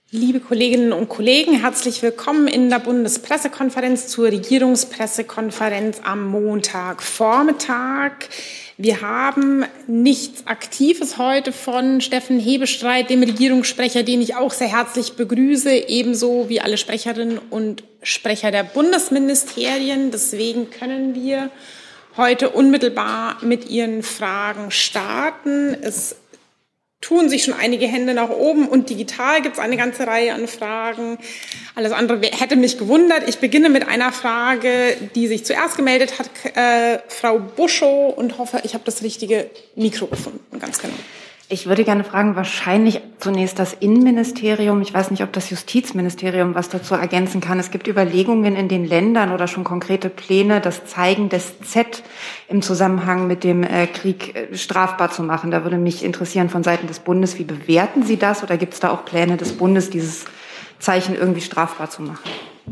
Liebe Kolleginnen und Kollegen, herzlich willkommen in der Bundespressekonferenz zur Regierungspressekonferenz am Montagvormittag. Wir haben nichts Aktives heute von Steffen Hebestreit, dem Regierungssprecher, den ich auch sehr herzlich begrüße, ebenso wie alle Sprecherinnen und Sprecher der Bundesministerien. Deswegen können wir heute unmittelbar mit Ihren Fragen starten. Es tun sich schon einige Hände nach oben und digital gibt es eine ganze Reihe an Fragen. Alles andere hätte mich gewundert. Ich beginne mit einer Frage, die sich zuerst gemeldet hat, Frau Buschow, und hoffe, ich habe das richtige Mikro gefunden. Ganz genau. Ich würde gerne fragen, wahrscheinlich zunächst das Innenministerium. Ich weiß nicht, ob das Justizministerium was dazu ergänzen kann. Es gibt Überlegungen in den Ländern oder schon konkrete Pläne, das Zeigen des Z im Zusammenhang mit dem Krieg strafbar zu machen. Da würde mich interessieren von Seiten des Bundes, wie bewerten Sie das? Oder gibt es da auch Pläne des Bundes, dieses Zeichen irgendwie strafbar zu machen?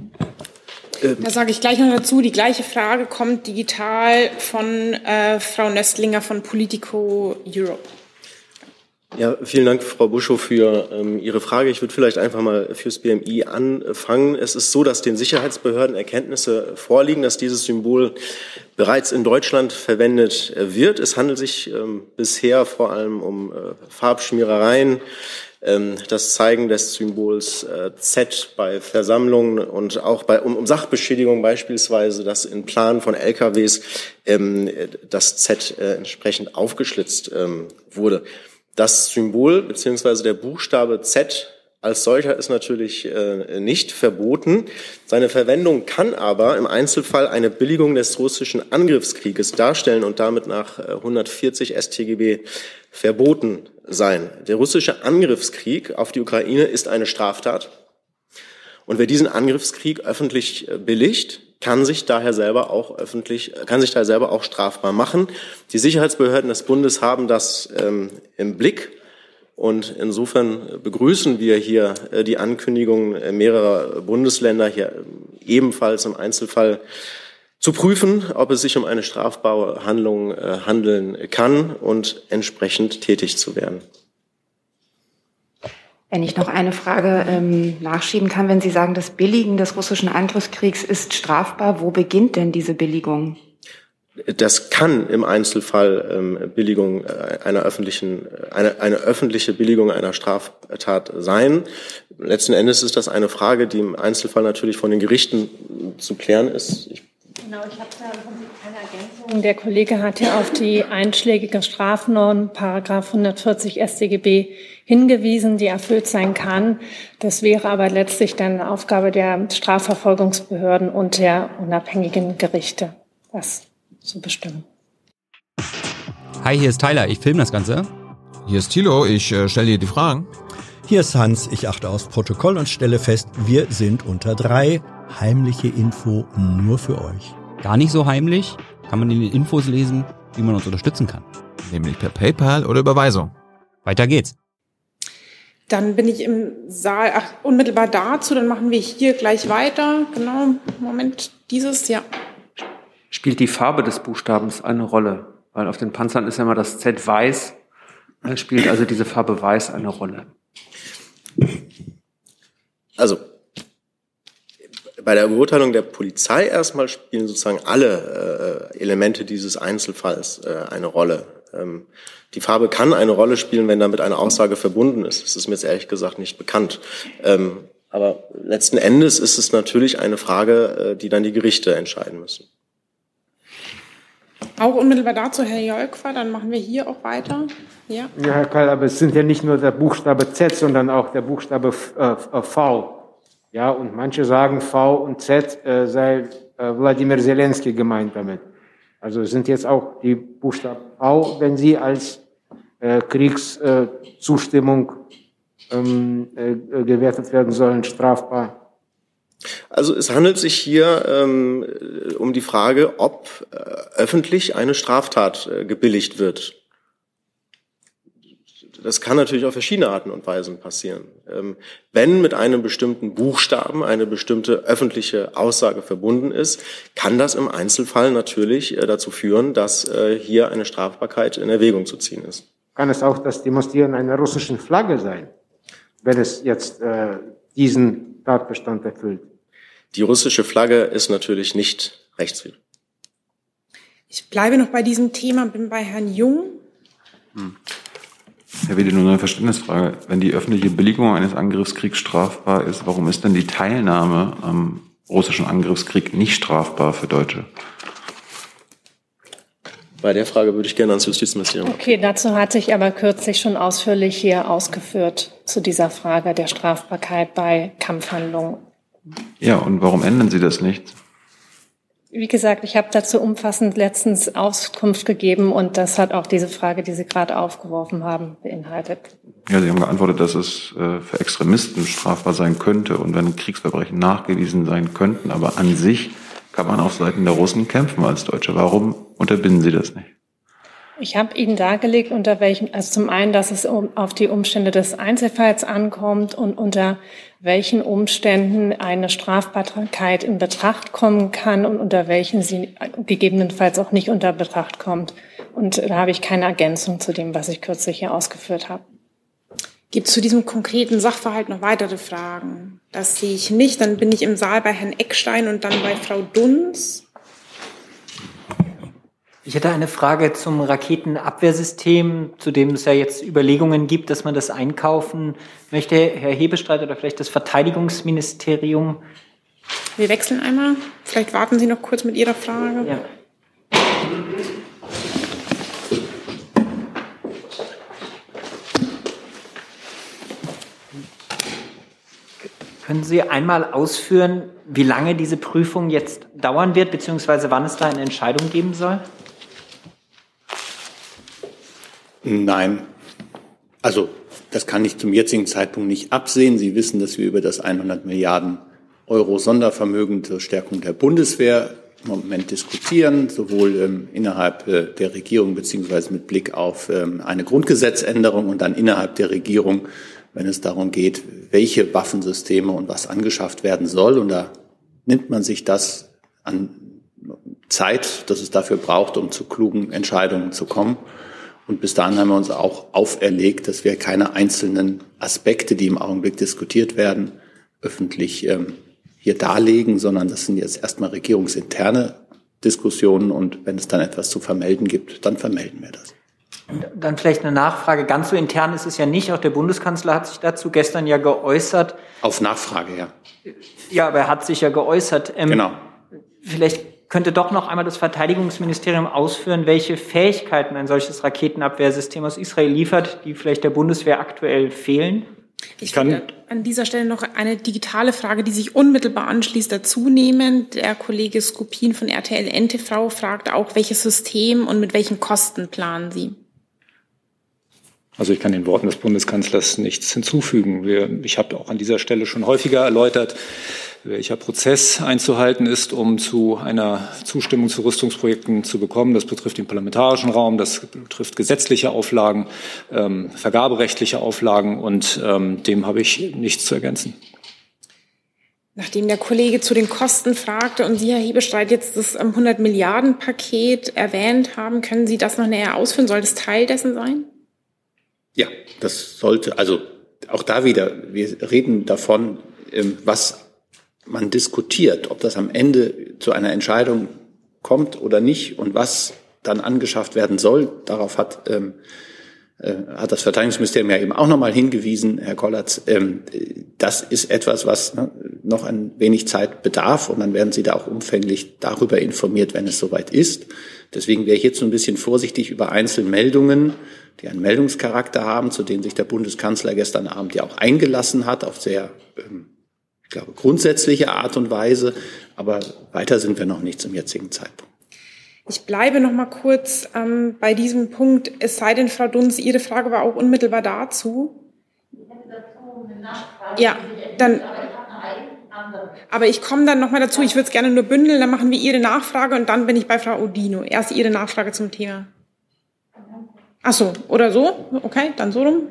Da sage ich gleich noch dazu. Die gleiche Frage kommt digital von Frau Nöstlinger von Politico Europe. Ja, vielen Dank, Frau Buschow, für Ihre Frage. Ich würde vielleicht einfach mal fürs BMI anfangen. Es ist so, dass den Sicherheitsbehörden Erkenntnisse vorliegen, dass dieses Symbol bereits in Deutschland verwendet wird. Es handelt sich bisher vor allem um Farbschmierereien, das Zeigen des Symbols Z bei Versammlungen und auch um Sachbeschädigung beispielsweise, dass in Planen von LKWs das Z entsprechend aufgeschlitzt wurde. Das Symbol bzw. der Buchstabe Z als solcher ist natürlich nicht verboten. Seine Verwendung kann aber im Einzelfall eine Billigung des russischen Angriffskrieges darstellen und damit nach 140 StGB verboten sein. Der russische Angriffskrieg auf die Ukraine ist eine Straftat. Und wer diesen Angriffskrieg öffentlich billigt, kann sich daher selber auch strafbar machen. Die Sicherheitsbehörden des Bundes haben das im Blick. Und insofern begrüßen wir hier die Ankündigung mehrerer Bundesländer, hier ebenfalls im Einzelfall zu prüfen, ob es sich um eine strafbare Handlung handeln kann und entsprechend tätig zu werden. Wenn ich noch eine Frage nachschieben kann, wenn Sie sagen, das Billigen des russischen Angriffskriegs ist strafbar, wo beginnt denn diese Billigung? Das kann im Einzelfall Billigung eine öffentliche Billigung einer Straftat sein. Letzten Endes ist das eine Frage, die im Einzelfall natürlich von den Gerichten zu klären ist. Genau, ich habe da eine Ergänzung. Der Kollege hat ja auf die einschlägige Strafnorm, Paragraph 140 StGB, hingewiesen, die erfüllt sein kann. Das wäre aber letztlich dann Aufgabe der Strafverfolgungsbehörden und der unabhängigen Gerichte, das zu bestimmen. Hi, hier ist Tyler, ich filme das Ganze. Hier ist Thilo, ich stelle dir die Fragen. Hier ist Hans, ich achte aufs Protokoll und stelle fest, wir sind unter 3. Heimliche Info nur für euch. Gar nicht so heimlich, kann man in den Infos lesen, wie man uns unterstützen kann. Nämlich per PayPal oder Überweisung. Weiter geht's. Dann bin ich im Saal unmittelbar dazu, dann machen wir hier gleich weiter. Genau, Moment, ja. Spielt die Farbe des Buchstabens eine Rolle? Weil auf den Panzern ist ja immer das Z weiß, spielt also diese Farbe weiß eine Rolle? Also, bei der Beurteilung der Polizei erstmal spielen sozusagen alle Elemente dieses Einzelfalls eine Rolle. Die Farbe kann eine Rolle spielen, wenn damit eine Aussage verbunden ist. Das ist mir jetzt ehrlich gesagt nicht bekannt. Aber letzten Endes ist es natürlich eine Frage, die dann die Gerichte entscheiden müssen. Auch unmittelbar dazu, Herr Jolkwa, dann machen wir hier auch weiter. Ja, Herr Kall, aber es sind ja nicht nur der Buchstabe Z, sondern auch der Buchstabe V. Ja, und manche sagen, V und Z sei Wladimir Zelensky gemeint damit. Also sind jetzt auch die Buchstaben V, wenn sie als Kriegszustimmung gewertet werden sollen, strafbar? Also es handelt sich hier um die Frage, ob öffentlich eine Straftat gebilligt wird. Das kann natürlich auf verschiedene Arten und Weisen passieren. Wenn mit einem bestimmten Buchstaben eine bestimmte öffentliche Aussage verbunden ist, kann das im Einzelfall natürlich dazu führen, dass hier eine Strafbarkeit in Erwägung zu ziehen ist. Kann es auch das Demonstrieren einer russischen Flagge sein? wenn es jetzt diesen Tatbestand erfüllt. Die russische Flagge ist natürlich nicht rechtswidrig. Ich bleibe noch bei diesem Thema, bin bei Herrn Jung. Herr Wedel, nur eine Verständnisfrage. Wenn die öffentliche Billigung eines Angriffskriegs strafbar ist, warum ist denn die Teilnahme am russischen Angriffskrieg nicht strafbar für Deutsche? Bei der Frage würde ich gerne ans Justizministerium. Okay, dazu hatte ich aber kürzlich schon ausführlich hier ausgeführt, zu dieser Frage der Strafbarkeit bei Kampfhandlungen. Ja, und warum ändern Sie das nicht? Wie gesagt, ich habe dazu umfassend letztens Auskunft gegeben und das hat auch diese Frage, die Sie gerade aufgeworfen haben, beinhaltet. Ja, Sie haben geantwortet, dass es für Extremisten strafbar sein könnte und wenn Kriegsverbrechen nachgewiesen sein könnten, aber an sich kann man auf Seiten der Russen kämpfen als Deutsche. Warum unterbinden Sie das nicht? Ich habe Ihnen dargelegt, unter welchen, also zum einen, dass es auf die Umstände des Einzelfalls ankommt und unter welchen Umständen eine Strafbarkeit in Betracht kommen kann und unter welchen sie gegebenenfalls auch nicht unter Betracht kommt. Und da habe ich keine Ergänzung zu dem, was ich kürzlich hier ausgeführt habe. Gibt es zu diesem konkreten Sachverhalt noch weitere Fragen? Das sehe ich nicht. Dann bin ich im Saal bei Herrn Eckstein und dann bei Frau Dunz. Ich hätte eine Frage zum Raketenabwehrsystem, zu dem es ja jetzt Überlegungen gibt, dass man das einkaufen möchte. Herr Hebestreit oder vielleicht das Verteidigungsministerium. Wir wechseln einmal. Vielleicht warten Sie noch kurz mit Ihrer Frage. Ja. Können Sie einmal ausführen, wie lange diese Prüfung jetzt dauern wird, beziehungsweise wann es da eine Entscheidung geben soll? Nein. Also, das kann ich zum jetzigen Zeitpunkt nicht absehen. Sie wissen, dass wir über das 100 Milliarden Euro Sondervermögen zur Stärkung der Bundeswehr im Moment diskutieren, sowohl innerhalb der Regierung beziehungsweise mit Blick auf eine Grundgesetzänderung und dann innerhalb der Regierung, wenn es darum geht, welche Waffensysteme und was angeschafft werden soll. Und da nimmt man sich das an Zeit, dass es dafür braucht, um zu klugen Entscheidungen zu kommen. Und bis dahin haben wir uns auch auferlegt, dass wir keine einzelnen Aspekte, die im Augenblick diskutiert werden, öffentlich hier darlegen, sondern das sind jetzt erstmal regierungsinterne Diskussionen. Und wenn es dann etwas zu vermelden gibt, dann vermelden wir das. Dann vielleicht eine Nachfrage. Ganz so intern ist es ja nicht. Auch der Bundeskanzler hat sich dazu gestern ja geäußert. Auf Nachfrage, ja. Ja, aber er hat sich ja geäußert. Genau. Vielleicht könnte doch noch einmal das Verteidigungsministerium ausführen, welche Fähigkeiten ein solches Raketenabwehrsystem aus Israel liefert, die vielleicht der Bundeswehr aktuell fehlen. Ich kann an dieser Stelle noch eine digitale Frage, die sich unmittelbar anschließt, dazu nehmen. Der Kollege Skupin von RTL NTV fragt auch, welches System und mit welchen Kosten planen Sie? Also ich kann den Worten des Bundeskanzlers nichts hinzufügen. Ich habe auch an dieser Stelle schon häufiger erläutert, welcher Prozess einzuhalten ist, um zu einer Zustimmung zu Rüstungsprojekten zu bekommen. Das betrifft den parlamentarischen Raum, das betrifft gesetzliche Auflagen, vergaberechtliche Auflagen und dem habe ich nichts zu ergänzen. Nachdem der Kollege zu den Kosten fragte und Sie, Herr Hebestreit, jetzt das 100-Milliarden-Paket erwähnt haben, können Sie das noch näher ausführen? Soll das Teil dessen sein? Ja, das sollte, also auch da wieder, wir reden davon, was man diskutiert, ob das am Ende zu einer Entscheidung kommt oder nicht und was dann angeschafft werden soll. Darauf hat das Verteidigungsministerium ja eben auch nochmal hingewiesen, Herr Kollatz. Das ist etwas, was noch ein wenig Zeit bedarf und dann werden Sie da auch umfänglich darüber informiert, wenn es soweit ist. Deswegen wäre ich jetzt so ein bisschen vorsichtig über Einzelmeldungen, die einen Meldungscharakter haben, zu denen sich der Bundeskanzler gestern Abend ja auch eingelassen hat, auf sehr, ich glaube, grundsätzliche Art und Weise. Aber weiter sind wir noch nicht zum jetzigen Zeitpunkt. Ich bleibe noch mal kurz bei diesem Punkt, es sei denn, Frau Dunz, Ihre Frage war auch unmittelbar dazu. Ich hätte dazu eine Nachfrage. Ja, dann. Aber ich komme dann noch mal dazu. Ich würde es gerne nur bündeln, dann machen wir Ihre Nachfrage und dann bin ich bei Frau Odino. Erst Ihre Nachfrage zum Thema. Ach so, oder so? Okay, dann so rum.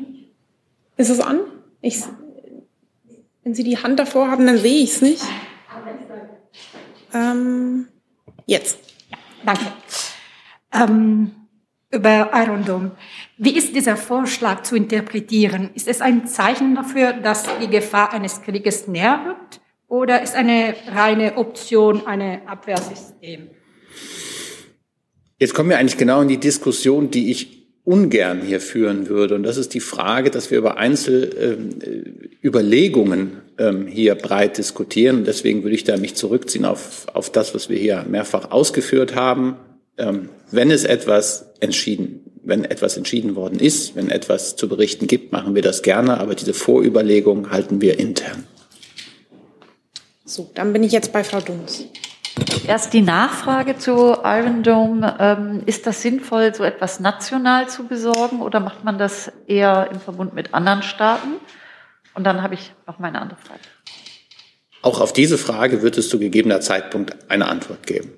Ist es an? Wenn Sie die Hand davor haben, dann sehe ich es nicht. Jetzt. Danke. Über Iron Dome. Wie ist dieser Vorschlag zu interpretieren? Ist es ein Zeichen dafür, dass die Gefahr eines Krieges näher rückt? Oder ist eine reine Option ein Abwehrsystem? Jetzt kommen wir eigentlich genau in die Diskussion, die ich ungern hier führen würde. Und das ist die Frage, dass wir über Einzelüberlegungen hier breit diskutieren. Und deswegen würde ich da mich zurückziehen auf das, was wir hier mehrfach ausgeführt haben. Wenn etwas entschieden worden ist, wenn etwas zu berichten gibt, machen wir das gerne. Aber diese Vorüberlegungen halten wir intern. So, dann bin ich jetzt bei Frau Dunz. Erst die Nachfrage zu Iron Dome. Ist das sinnvoll, so etwas national zu besorgen oder macht man das eher im Verbund mit anderen Staaten? Und dann habe ich noch meine andere Frage. Auch auf diese Frage wird es zu gegebener Zeitpunkt eine Antwort geben.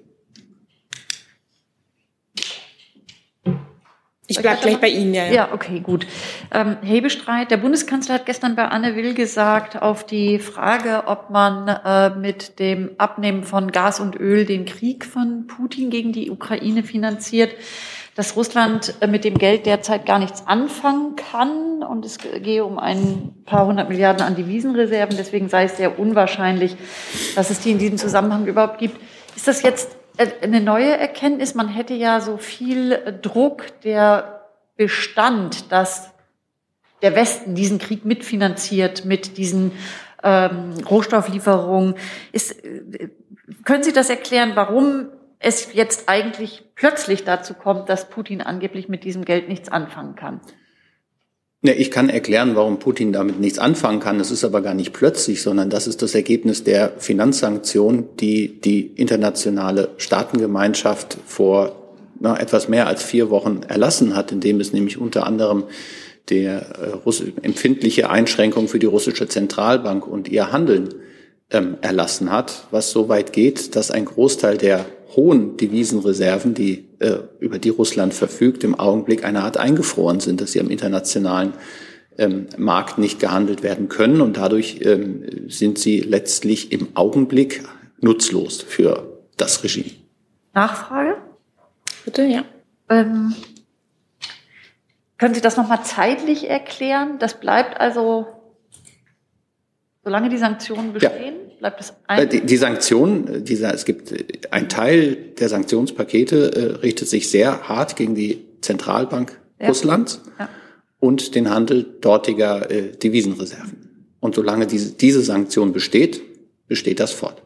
Ich bleibe gleich bei Ihnen, ja. Ja, okay, gut. Hebestreit. Der Bundeskanzler hat gestern bei Anne Will gesagt, auf die Frage, ob man mit dem Abnehmen von Gas und Öl den Krieg von Putin gegen die Ukraine finanziert, dass Russland mit dem Geld derzeit gar nichts anfangen kann und es gehe um ein paar 100 Milliarden an Devisenreserven. Deswegen sei es sehr unwahrscheinlich, dass es die in diesem Zusammenhang überhaupt gibt. Ist das jetzt eine neue Erkenntnis? Man hätte ja so viel Druck, der bestand, dass der Westen diesen Krieg mitfinanziert mit diesen Rohstofflieferungen. Können Sie das erklären, warum es jetzt eigentlich plötzlich dazu kommt, dass Putin angeblich mit diesem Geld nichts anfangen kann? Ja, ich kann erklären, warum Putin damit nichts anfangen kann. Das ist aber gar nicht plötzlich, sondern das ist das Ergebnis der Finanzsanktionen, die die internationale Staatengemeinschaft vor etwas mehr als 4 Wochen erlassen hat, indem es nämlich unter anderem empfindliche Einschränkungen für die russische Zentralbank und ihr Handeln erlassen hat, was so weit geht, dass ein Großteil der hohen Devisenreserven, über die Russland verfügt, im Augenblick eine Art eingefroren sind, dass sie am internationalen Markt nicht gehandelt werden können. Und dadurch sind sie letztlich im Augenblick nutzlos für das Regime. Nachfrage? Bitte, ja. Können Sie das nochmal zeitlich erklären? Das bleibt also, solange die Sanktionen bestehen, bleibt es ein? Die Sanktionen, es gibt ein Teil der Sanktionspakete, richtet sich sehr hart gegen die Zentralbank Russlands und den Handel dortiger Devisenreserven. Und solange diese Sanktion besteht, besteht das fort.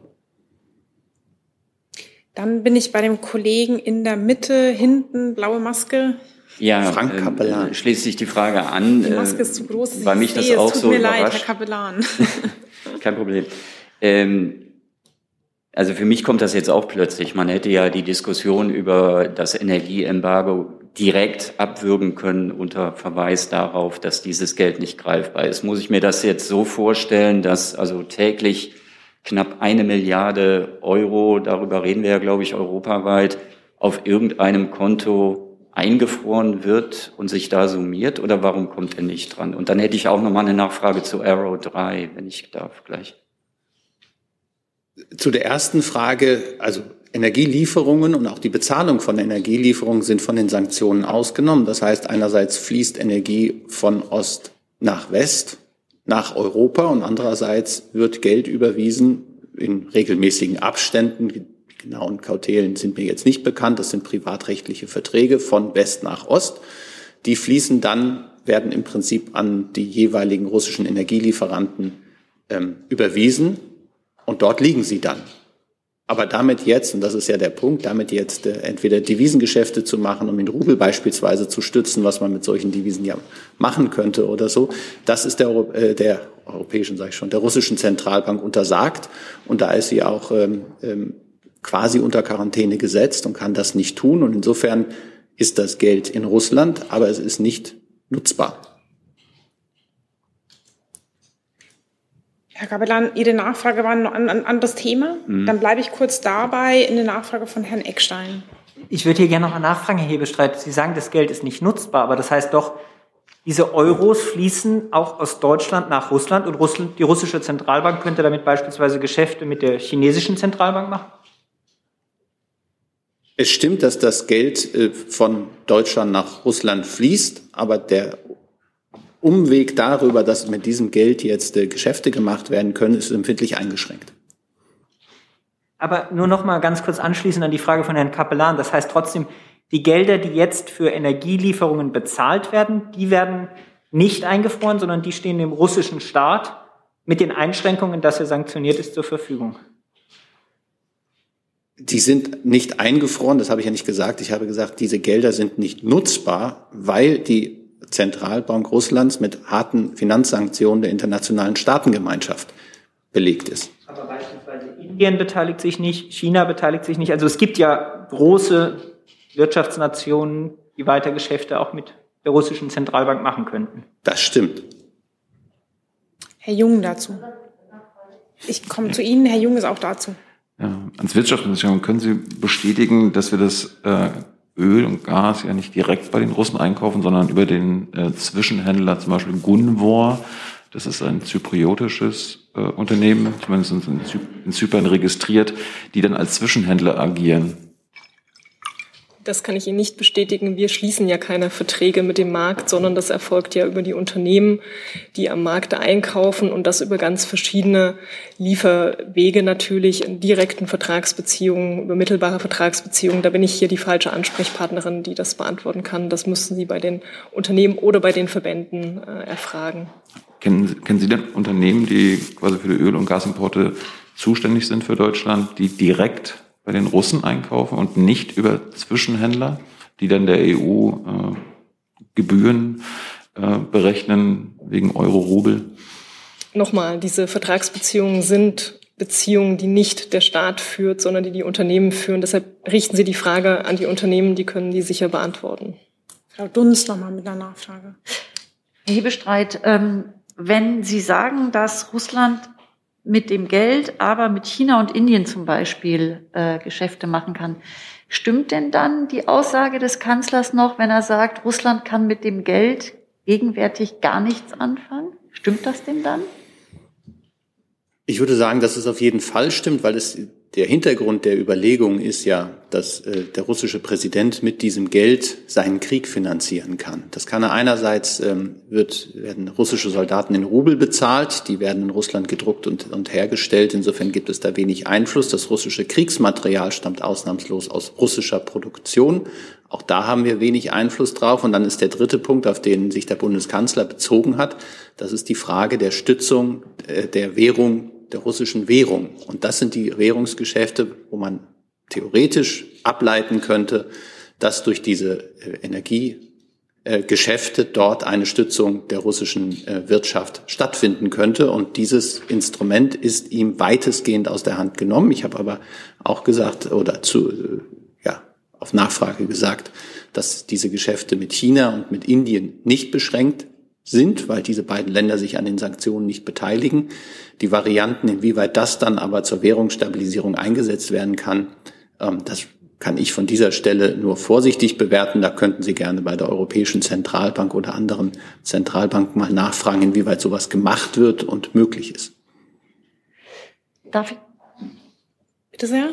Dann bin ich bei dem Kollegen in der Mitte, hinten, blaue Maske. Ja, Frank Kapellan. Schließt sich die Frage an. Die Maske ist zu groß, weil mich das auch so überrascht. Tut mir leid, Herr Kapellan. Kein Problem. Also für mich kommt das jetzt auch plötzlich. Man hätte ja die Diskussion über das Energieembargo direkt abwürgen können unter Verweis darauf, dass dieses Geld nicht greifbar ist. Muss ich mir das jetzt so vorstellen, dass also täglich knapp 1 Milliarde Euro, darüber reden wir ja, glaube ich, europaweit, auf irgendeinem Konto eingefroren wird und sich da summiert, oder warum kommt er nicht dran? Und dann hätte ich auch noch mal eine Nachfrage zu Arrow 3, wenn ich darf, gleich. Zu der ersten Frage, also Energielieferungen und auch die Bezahlung von Energielieferungen sind von den Sanktionen ausgenommen. Das heißt, einerseits fließt Energie von Ost nach West, nach Europa, und andererseits wird Geld überwiesen in regelmäßigen Abständen. Die genauen Kautelen sind mir jetzt nicht bekannt. Das sind privatrechtliche Verträge von West nach Ost. Die fließen dann, werden im Prinzip an die jeweiligen russischen Energielieferanten überwiesen, und dort liegen sie dann. Aber damit jetzt, und das ist ja der Punkt, damit jetzt entweder Devisengeschäfte zu machen, um den Rubel beispielsweise zu stützen, was man mit solchen Devisen ja machen könnte oder so, das ist der europäischen, sage ich schon, der russischen Zentralbank untersagt. Und da ist sie auch quasi unter Quarantäne gesetzt und kann das nicht tun. Und insofern ist das Geld in Russland, aber es ist nicht nutzbar. Herr Kapellan, Ihre Nachfrage war noch ein anderes Thema. Dann bleibe ich kurz dabei in der Nachfrage von Herrn Eckstein. Ich würde hier gerne noch mal nachfragen, Herr Hebestreit. Sie sagen, das Geld ist nicht nutzbar, aber das heißt doch, diese Euros fließen auch aus Deutschland nach Russland, und die russische Zentralbank könnte damit beispielsweise Geschäfte mit der chinesischen Zentralbank machen? Es stimmt, dass das Geld von Deutschland nach Russland fließt, aber der Umweg darüber, dass mit diesem Geld jetzt Geschäfte gemacht werden können, ist empfindlich eingeschränkt. Aber nur noch mal ganz kurz anschließend an die Frage von Herrn Kapellan. Das heißt trotzdem, die Gelder, die jetzt für Energielieferungen bezahlt werden, die werden nicht eingefroren, sondern die stehen dem russischen Staat mit den Einschränkungen, dass er sanktioniert ist, zur Verfügung. Die sind nicht eingefroren, das habe ich ja nicht gesagt. Ich habe gesagt, diese Gelder sind nicht nutzbar, weil die Zentralbank Russlands mit harten Finanzsanktionen der internationalen Staatengemeinschaft belegt ist. Aber beispielsweise Indien beteiligt sich nicht, China beteiligt sich nicht. Also es gibt ja große Wirtschaftsnationen, die weiter Geschäfte auch mit der russischen Zentralbank machen könnten. Das stimmt. Herr Jung dazu. Ich komme zu Ihnen. Herr Jung ist auch dazu. Ja, ans Wirtschaftsministerium, können Sie bestätigen, dass wir das Öl und Gas ja nicht direkt bei den Russen einkaufen, sondern über den Zwischenhändler, zum Beispiel Gunvor? Das ist ein zypriotisches Unternehmen, zumindest in Zypern registriert, die dann als Zwischenhändler agieren. Das kann ich Ihnen nicht bestätigen. Wir schließen ja keine Verträge mit dem Markt, sondern das erfolgt ja über die Unternehmen, die am Markt einkaufen und das über ganz verschiedene Lieferwege natürlich, in direkten Vertragsbeziehungen, über mittelbare Vertragsbeziehungen. Da bin ich hier die falsche Ansprechpartnerin, die das beantworten kann. Das müssten Sie bei den Unternehmen oder bei den Verbänden erfragen. Kennen Sie denn Unternehmen, die quasi für die Öl- und Gasimporte zuständig sind für Deutschland, die direkt bei den Russen einkaufen und nicht über Zwischenhändler, die dann der EU Gebühren berechnen wegen Euro-Rubel? Nochmal, diese Vertragsbeziehungen sind Beziehungen, die nicht der Staat führt, sondern die Unternehmen führen. Deshalb richten Sie die Frage an die Unternehmen, die können die sicher beantworten. Frau Dunst nochmal mit einer Nachfrage. Herr Hebestreit, wenn Sie sagen, dass Russland mit dem Geld, aber mit China und Indien zum Beispiel Geschäfte machen kann. Stimmt denn dann die Aussage des Kanzlers noch, wenn er sagt, Russland kann mit dem Geld gegenwärtig gar nichts anfangen? Stimmt das denn dann? Ich würde sagen, dass es auf jeden Fall stimmt, weil der Hintergrund der Überlegung ist ja, dass der russische Präsident mit diesem Geld seinen Krieg finanzieren kann. Das kann er einerseits, werden russische Soldaten in Rubel bezahlt, die werden in Russland gedruckt und hergestellt. Insofern gibt es da wenig Einfluss. Das russische Kriegsmaterial stammt ausnahmslos aus russischer Produktion. Auch da haben wir wenig Einfluss drauf. Und dann ist der dritte Punkt, auf den sich der Bundeskanzler bezogen hat. Das ist die Frage der Stützung der Währung, der russischen Währung. Und das sind die Währungsgeschäfte, wo man theoretisch ableiten könnte, dass durch diese Energiegeschäfte dort eine Stützung der russischen Wirtschaft stattfinden könnte. Und dieses Instrument ist ihm weitestgehend aus der Hand genommen. Ich habe aber auch gesagt oder auf Nachfrage gesagt, dass diese Geschäfte mit China und mit Indien nicht beschränkt sind, weil diese beiden Länder sich an den Sanktionen nicht beteiligen. Die Varianten, inwieweit das dann aber zur Währungsstabilisierung eingesetzt werden kann, das kann ich von dieser Stelle nur vorsichtig bewerten. Da könnten Sie gerne bei der Europäischen Zentralbank oder anderen Zentralbanken mal nachfragen, inwieweit sowas gemacht wird und möglich ist. Darf ich? Bitte sehr.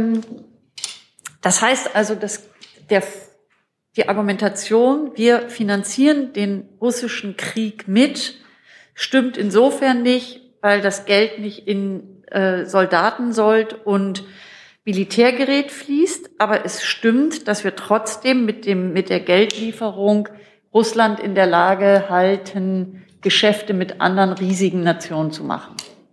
Das heißt also, dass die Argumentation, wir finanzieren den russischen Krieg mit, stimmt insofern nicht, weil das Geld nicht in Soldatensold und Militärgerät fließt, aber es stimmt, dass wir trotzdem mit der Geldlieferung Russland in der Lage halten, Geschäfte mit anderen riesigen Nationen zu machen.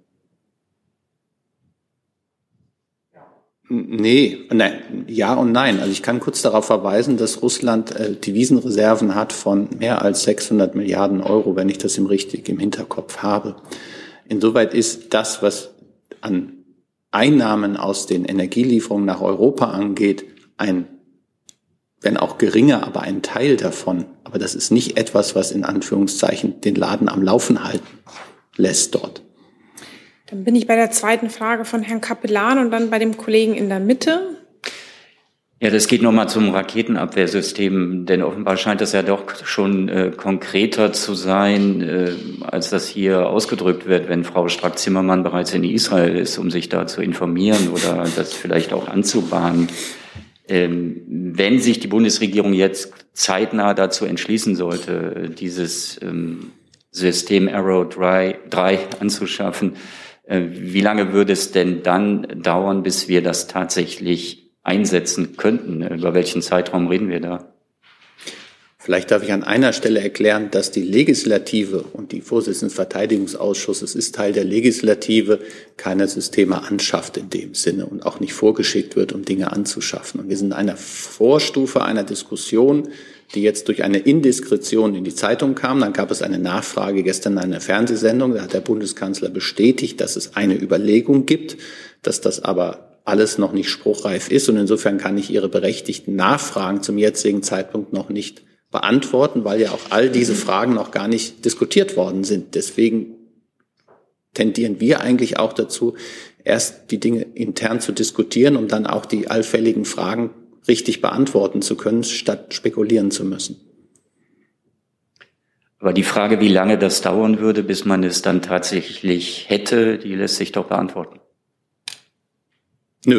Ja und nein. Also ich kann kurz darauf verweisen, dass Russland Devisenreserven hat von mehr als 600 Milliarden Euro, wenn ich das im Hinterkopf habe. Insoweit ist das, was an Einnahmen aus den Energielieferungen nach Europa angeht, wenn auch geringer, aber ein Teil davon. Aber das ist nicht etwas, was in Anführungszeichen den Laden am Laufen halten lässt dort. Dann bin ich bei der zweiten Frage von Herrn Kapellan und dann bei dem Kollegen in der Mitte. Ja, das geht nochmal zum Raketenabwehrsystem, denn offenbar scheint es ja doch schon konkreter zu sein, als das hier ausgedrückt wird, wenn Frau Strack-Zimmermann bereits in Israel ist, um sich da zu informieren oder das vielleicht auch anzubahnen. Wenn sich die Bundesregierung jetzt zeitnah dazu entschließen sollte, dieses System Arrow 3 anzuschaffen, wie lange würde es denn dann dauern, bis wir das tatsächlich einsetzen könnten? Über welchen Zeitraum reden wir da? Vielleicht darf ich an einer Stelle erklären, dass die Legislative und die Vorsitzende des Verteidigungsausschusses ist Teil der Legislative, keine Systeme anschafft in dem Sinne und auch nicht vorgeschickt wird, um Dinge anzuschaffen. Und wir sind in einer Vorstufe einer Diskussion, die jetzt durch eine Indiskretion in die Zeitung kam. Dann gab es eine Nachfrage gestern in einer Fernsehsendung. Da hat der Bundeskanzler bestätigt, dass es eine Überlegung gibt, dass das aber alles noch nicht spruchreif ist. Und insofern kann ich Ihre berechtigten Nachfragen zum jetzigen Zeitpunkt noch nicht beantworten, weil ja auch all diese Fragen noch gar nicht diskutiert worden sind. Deswegen tendieren wir eigentlich auch dazu, erst die Dinge intern zu diskutieren, um dann auch die allfälligen Fragen richtig beantworten zu können, statt spekulieren zu müssen. Aber die Frage, wie lange das dauern würde, bis man es dann tatsächlich hätte, die lässt sich doch beantworten. Nö.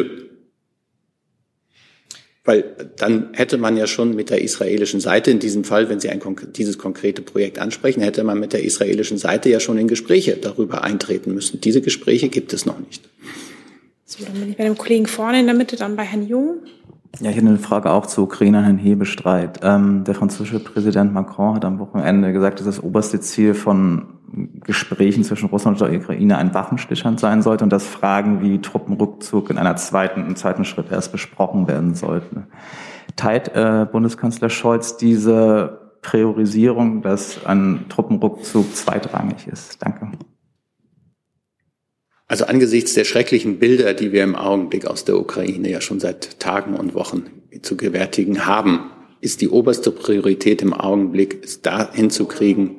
Weil dann hätte man ja schon mit der israelischen Seite, in diesem Fall, wenn Sie dieses konkrete Projekt ansprechen, hätte man mit der israelischen Seite ja schon in Gespräche darüber eintreten müssen. Diese Gespräche gibt es noch nicht. So, dann bin ich bei dem Kollegen vorne in der Mitte, dann bei Herrn Jung. Ja, ich hätte eine Frage auch zu Ukraine und Herrn Hebestreit. Der französische Präsident Macron hat am Wochenende gesagt, dass das oberste Ziel von Gesprächen zwischen Russland und der Ukraine ein Waffenstillstand sein sollte und dass Fragen wie Truppenrückzug im zweiten Schritt erst besprochen werden sollten. Teilt Bundeskanzler Scholz diese Priorisierung, dass ein Truppenrückzug zweitrangig ist? Danke. Also angesichts der schrecklichen Bilder, die wir im Augenblick aus der Ukraine ja schon seit Tagen und Wochen zu gewärtigen haben, ist die oberste Priorität im Augenblick, es da hinzukriegen,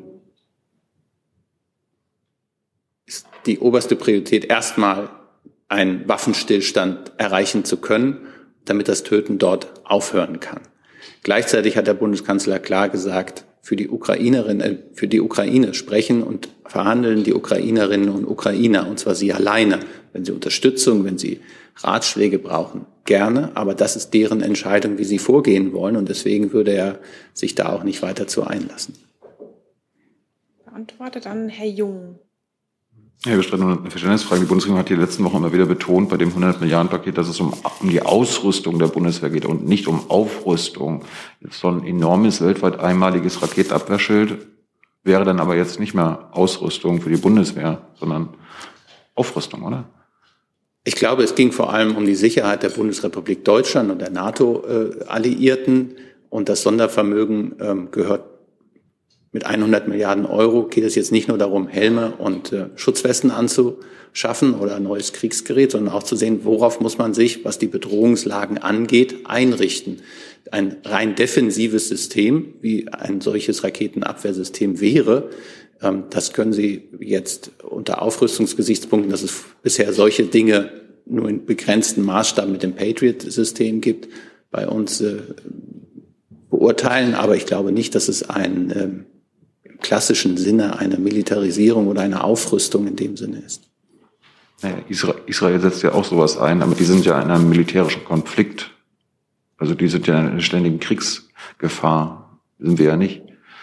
ist die oberste Priorität erstmal einen Waffenstillstand erreichen zu können, damit das Töten dort aufhören kann. Gleichzeitig hat der Bundeskanzler klar gesagt, für die Ukraine sprechen und verhandeln die Ukrainerinnen und Ukrainer, und zwar sie alleine. Wenn sie Unterstützung, wenn sie Ratschläge brauchen, gerne, aber das ist deren Entscheidung, wie sie vorgehen wollen, und deswegen würde er sich da auch nicht weiter zu einlassen. Beantwortet dann Herr Jung. Ja, wir stellen eine Verständnisfrage. Die Bundesregierung hat die letzten Wochen immer wieder betont, bei dem 100-Milliarden-Paket, dass es um die Ausrüstung der Bundeswehr geht und nicht um Aufrüstung. Jetzt so ein enormes, weltweit einmaliges Raketenabwehrschild wäre dann aber jetzt nicht mehr Ausrüstung für die Bundeswehr, sondern Aufrüstung, oder? Ich glaube, es ging vor allem um die Sicherheit der Bundesrepublik Deutschland und der NATO-Alliierten. Und das Sondervermögen gehört mit 100 Milliarden Euro, geht es jetzt nicht nur darum, Helme und Schutzwesten anzuschaffen oder ein neues Kriegsgerät, sondern auch zu sehen, worauf muss man sich, was die Bedrohungslagen angeht, einrichten. Ein rein defensives System, wie ein solches Raketenabwehrsystem wäre, das können Sie jetzt unter Aufrüstungsgesichtspunkten, dass es bisher solche Dinge nur in begrenztem Maßstab mit dem Patriot-System gibt, bei uns beurteilen. Aber ich glaube nicht, dass es im klassischen Sinne eine Militarisierung oder eine Aufrüstung in dem Sinne ist. Naja, Israel setzt ja auch sowas ein, aber die sind ja in einem militärischen Konflikt. Also die sind ja in einer ständigen Kriegsgefahr. Sind wir ja nicht.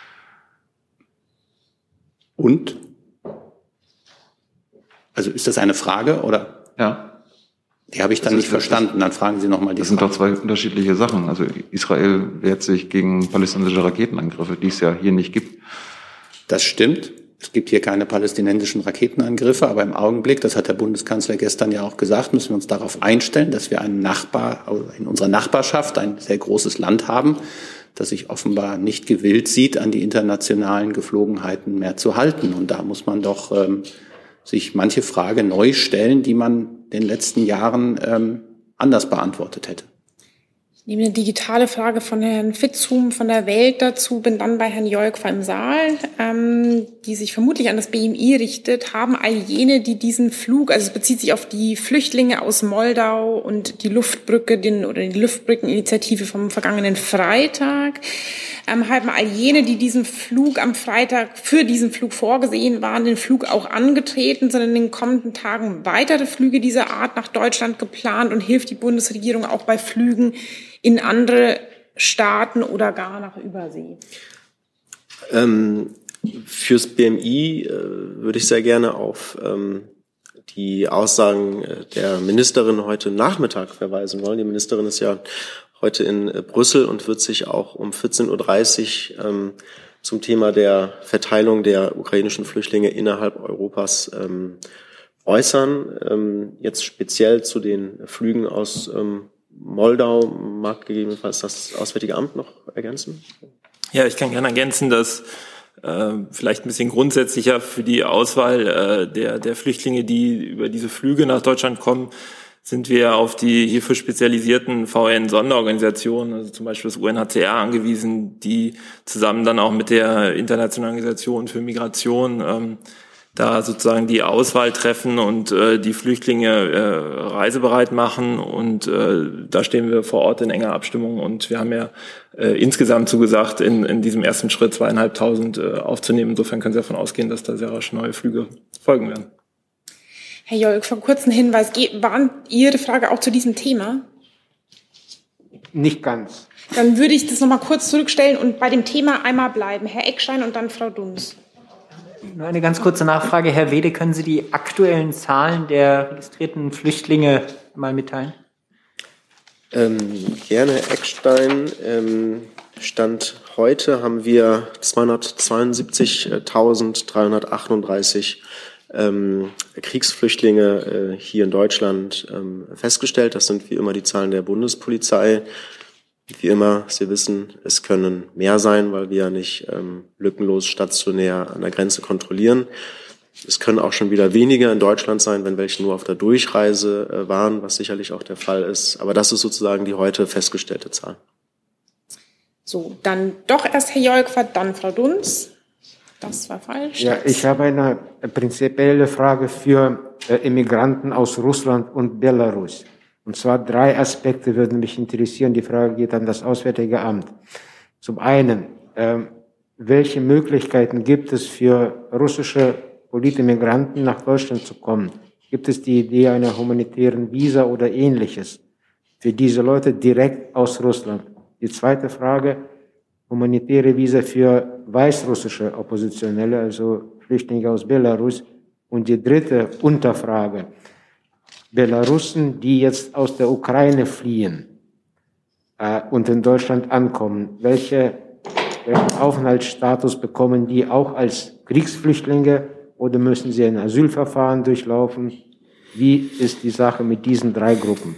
Und? Also ist das eine Frage, oder? Ja. Die habe ich dann nicht verstanden. Dann fragen Sie nochmal die Frage. Das sind doch zwei unterschiedliche Sachen. Also Israel wehrt sich gegen palästinensische Raketenangriffe, die es ja hier nicht gibt. Das stimmt. Es gibt hier keine palästinensischen Raketenangriffe, aber im Augenblick, das hat der Bundeskanzler gestern ja auch gesagt, müssen wir uns darauf einstellen, dass wir in unserer Nachbarschaft ein sehr großes Land haben, das sich offenbar nicht gewillt sieht, an die internationalen Geflogenheiten mehr zu halten. Und da muss man doch sich manche Frage neu stellen, die man in den letzten Jahren anders beantwortet hätte. Ich nehme eine digitale Frage von Herrn Fitzhum von der Welt dazu, bin dann bei Herrn Jolk im Saal, die sich vermutlich an das BMI richtet. Haben all jene, die diesen Flug, also es bezieht sich auf die Flüchtlinge aus Moldau und die Luftbrücke, die Luftbrückeninitiative vom vergangenen Freitag, haben all jene, die diesen Flug am Freitag für diesen Flug vorgesehen waren, den Flug auch angetreten, sind in den kommenden Tagen weitere Flüge dieser Art nach Deutschland geplant und hilft die Bundesregierung auch bei Flügen in andere Staaten oder gar nach Übersee? Fürs BMI würde ich sehr gerne auf die Aussagen der Ministerin heute Nachmittag verweisen wollen. Die Ministerin ist ja heute in Brüssel und wird sich auch um 14.30 Uhr zum Thema der Verteilung der ukrainischen Flüchtlinge innerhalb Europas äußern. Jetzt speziell zu den Flügen aus Moldau, mag gegebenenfalls das Auswärtige Amt noch ergänzen? Ja, ich kann gerne ergänzen, dass vielleicht ein bisschen grundsätzlicher für die Auswahl der Flüchtlinge, die über diese Flüge nach Deutschland kommen, sind wir auf die hierfür spezialisierten VN-Sonderorganisationen, also zum Beispiel das UNHCR, angewiesen, die zusammen dann auch mit der Internationalen Organisation für Migration da sozusagen die Auswahl treffen und die Flüchtlinge reisebereit machen. Und da stehen wir vor Ort in enger Abstimmung. Und wir haben ja insgesamt zugesagt, in diesem ersten Schritt 2.500 aufzunehmen. Insofern können Sie davon ausgehen, dass da sehr rasch neue Flüge folgen werden. Herr Jolk, vor kurzem Hinweis, war Ihre Frage auch zu diesem Thema? Nicht ganz. Dann würde ich das nochmal kurz zurückstellen und bei dem Thema einmal bleiben. Herr Eckstein und dann Frau Dunz. Nur eine ganz kurze Nachfrage. Herr Wede, können Sie die aktuellen Zahlen der registrierten Flüchtlinge mal mitteilen? Gerne, Herr Eckstein. Stand heute haben wir 272.338 Kriegsflüchtlinge hier in Deutschland festgestellt. Das sind wie immer die Zahlen der Bundespolizei. Wie immer, Sie wissen, es können mehr sein, weil wir ja nicht lückenlos stationär an der Grenze kontrollieren. Es können auch schon wieder weniger in Deutschland sein, wenn welche nur auf der Durchreise waren, was sicherlich auch der Fall ist. Aber das ist sozusagen die heute festgestellte Zahl. So, dann doch erst Herr Jolkwart, dann Frau Dunz. Das war falsch. Ja, ich habe eine prinzipielle Frage für Immigranten aus Russland und Belarus. Und zwar 3 Aspekte würden mich interessieren. Die Frage geht an das Auswärtige Amt. Zum einen, welche Möglichkeiten gibt es für russische Politimmigranten nach Deutschland zu kommen? Gibt es die Idee einer humanitären Visa oder Ähnliches für diese Leute direkt aus Russland? Die zweite Frage, humanitäre Visa für weißrussische Oppositionelle, also Flüchtlinge aus Belarus. Und die dritte Unterfrage, Belarussen, die jetzt aus der Ukraine fliehen und in Deutschland ankommen, welchen Aufenthaltsstatus bekommen die auch als Kriegsflüchtlinge oder müssen sie ein Asylverfahren durchlaufen? Wie ist die Sache mit diesen 3 Gruppen?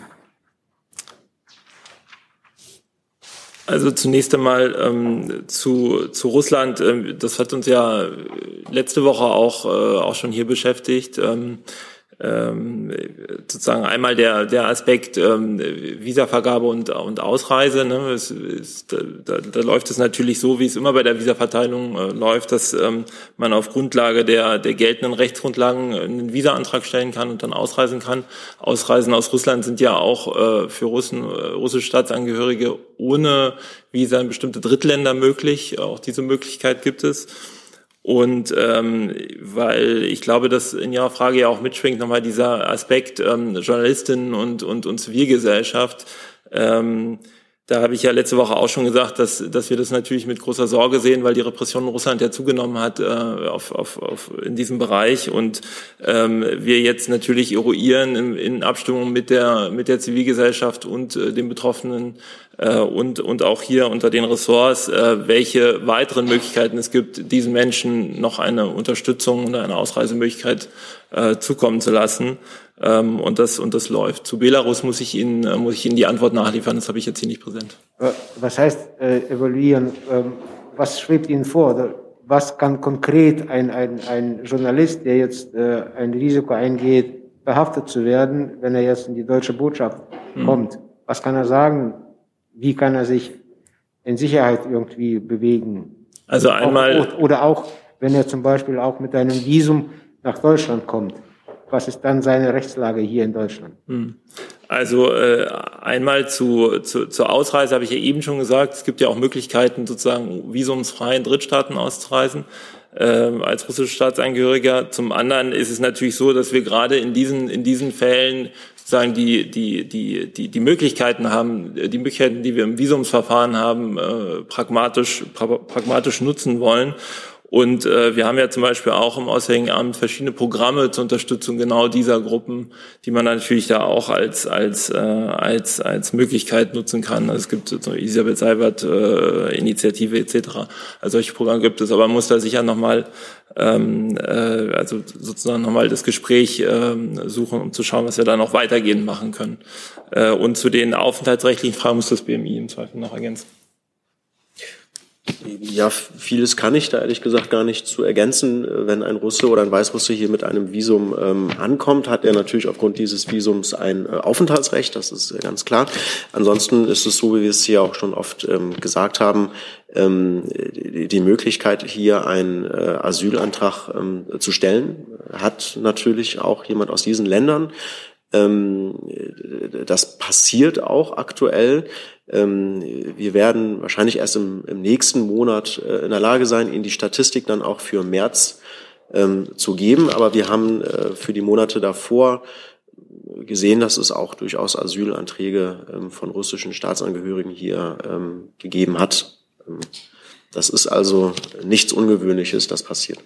Also zunächst einmal zu Russland. Das hat uns ja letzte Woche auch schon hier beschäftigt. Sozusagen einmal der Aspekt Visavergabe und Ausreise. Ne? Da läuft es natürlich so, wie es immer bei der Visaverteilung läuft, dass man auf Grundlage der geltenden Rechtsgrundlagen einen Visaantrag stellen kann und dann ausreisen kann. Ausreisen aus Russland sind ja auch für russische Staatsangehörige ohne Visa in bestimmte Drittländer möglich. Auch diese Möglichkeit gibt es. Und weil ich glaube, dass in Ihrer Frage ja auch mitschwingt nochmal dieser Aspekt Journalistinnen und Zivilgesellschaft. Da habe ich ja letzte Woche auch schon gesagt, dass wir das natürlich mit großer Sorge sehen, weil die Repression in Russland ja zugenommen hat in diesem Bereich und wir jetzt natürlich eruieren in Abstimmung mit der Zivilgesellschaft und den Betroffenen und auch hier unter den Ressorts, welche weiteren Möglichkeiten es gibt, diesen Menschen noch eine Unterstützung oder eine Ausreisemöglichkeit zukommen zu lassen. Und das läuft. Zu Belarus muss ich Ihnen die Antwort nachliefern, das habe ich jetzt hier nicht präsent. Was heißt evaluieren? Was schwebt Ihnen vor? Was kann konkret ein Journalist, der jetzt ein Risiko eingeht, verhaftet zu werden, wenn er jetzt in die deutsche Botschaft kommt? Was kann er sagen? Wie kann er sich in Sicherheit irgendwie bewegen? Also einmal oder auch, wenn er zum Beispiel auch mit einem Visum nach Deutschland kommt. Was ist dann seine Rechtslage hier in Deutschland? Also einmal zur Ausreise habe ich ja eben schon gesagt, es gibt ja auch Möglichkeiten, sozusagen visumsfrei in Drittstaaten auszureisen als russischer Staatsangehöriger. Zum anderen ist es natürlich so, dass wir gerade in diesen Fällen sozusagen die Möglichkeiten haben, die wir im Visumsverfahren haben, pragmatisch nutzen wollen. Und wir haben ja zum Beispiel auch im Auswärtigen Amt verschiedene Programme zur Unterstützung genau dieser Gruppen, die man natürlich da auch als Möglichkeit nutzen kann. Also es gibt so Elisabeth Seibert Initiative etc. Also solche Programme gibt es, aber man muss da sicher nochmal also sozusagen nochmal das Gespräch suchen, um zu schauen, was wir da noch weitergehend machen können. Und zu den aufenthaltsrechtlichen Fragen muss das BMI im Zweifel noch ergänzen. Ja, vieles kann ich da ehrlich gesagt gar nicht zu ergänzen. Wenn ein Russe oder ein Weißrusse hier mit einem Visum ankommt, hat er natürlich aufgrund dieses Visums ein Aufenthaltsrecht, das ist ganz klar. Ansonsten ist es so, wie wir es hier auch schon oft gesagt haben, die Möglichkeit, hier einen Asylantrag zu stellen, hat natürlich auch jemand aus diesen Ländern. Das passiert auch aktuell. Wir werden wahrscheinlich erst im nächsten Monat in der Lage sein, Ihnen die Statistik dann auch für März zu geben. Aber wir haben für die Monate davor gesehen, dass es auch durchaus Asylanträge von russischen Staatsangehörigen hier gegeben hat. Das ist also nichts Ungewöhnliches, das passiert.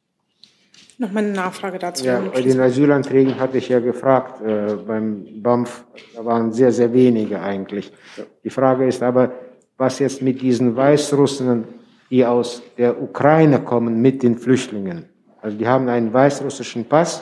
Nochmal eine Nachfrage dazu. Ja, bei den Asylanträgen hatte ich ja gefragt, beim BAMF, da waren sehr, sehr wenige eigentlich. Ja. Die Frage ist aber, was jetzt mit diesen Weißrussen, die aus der Ukraine kommen, mit den Flüchtlingen? Also die haben einen weißrussischen Pass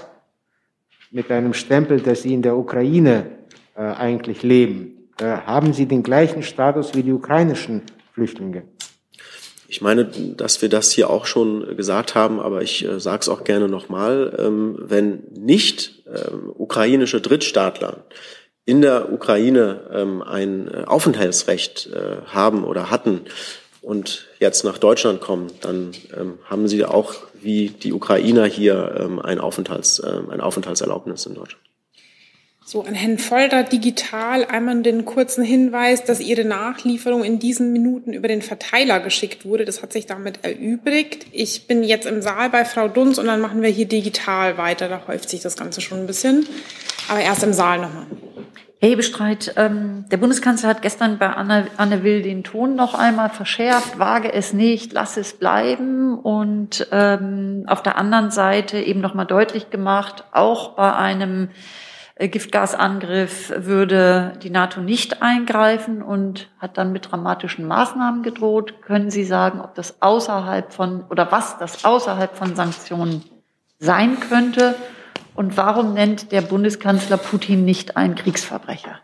mit einem Stempel, dass sie in der Ukraine eigentlich leben. Haben sie den gleichen Status wie die ukrainischen Flüchtlinge? Ich meine, dass wir das hier auch schon gesagt haben, aber ich sage es auch gerne nochmal, wenn nicht ukrainische Drittstaatler in der Ukraine ein Aufenthaltsrecht haben oder hatten und jetzt nach Deutschland kommen, dann haben sie auch wie die Ukrainer hier ein Aufenthaltserlaubnis in Deutschland. So, an Herrn Folter digital einmal den kurzen Hinweis, dass Ihre Nachlieferung in diesen Minuten über den Verteiler geschickt wurde. Das hat sich damit erübrigt. Ich bin jetzt im Saal bei Frau Dunz und dann machen wir hier digital weiter. Da häuft sich das Ganze schon ein bisschen. Aber erst im Saal nochmal. Herr Hebestreit, der Bundeskanzler hat gestern bei Anne Will den Ton noch einmal verschärft. Wage es nicht, lass es bleiben. Und auf der anderen Seite eben noch mal deutlich gemacht, auch bei einem Giftgasangriff würde die NATO nicht eingreifen und hat dann mit dramatischen Maßnahmen gedroht. Können Sie sagen, ob das außerhalb von oder was das außerhalb von Sanktionen sein könnte? Und warum nennt der Bundeskanzler Putin nicht einen Kriegsverbrecher?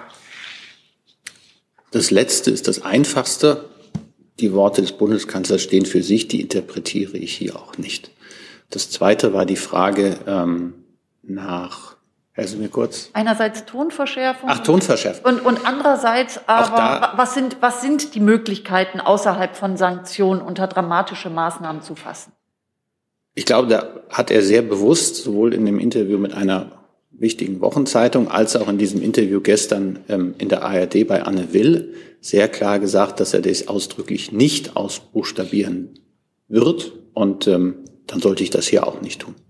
Das Letzte ist das Einfachste. Die Worte des Bundeskanzlers stehen für sich, die interpretiere ich hier auch nicht. Das Zweite war die Frage nach... Also mir kurz. Einerseits Tonverschärfung. Ach, Tonverschärfung. Und andererseits aber, was sind die Möglichkeiten, außerhalb von Sanktionen unter dramatische Maßnahmen zu fassen? Ich glaube, da hat er sehr bewusst, sowohl in dem Interview mit einer wichtigen Wochenzeitung, als auch in diesem Interview gestern in der ARD bei Anne Will, sehr klar gesagt, dass er das ausdrücklich nicht ausbuchstabieren wird. Und dann sollte ich das hier auch nicht tun.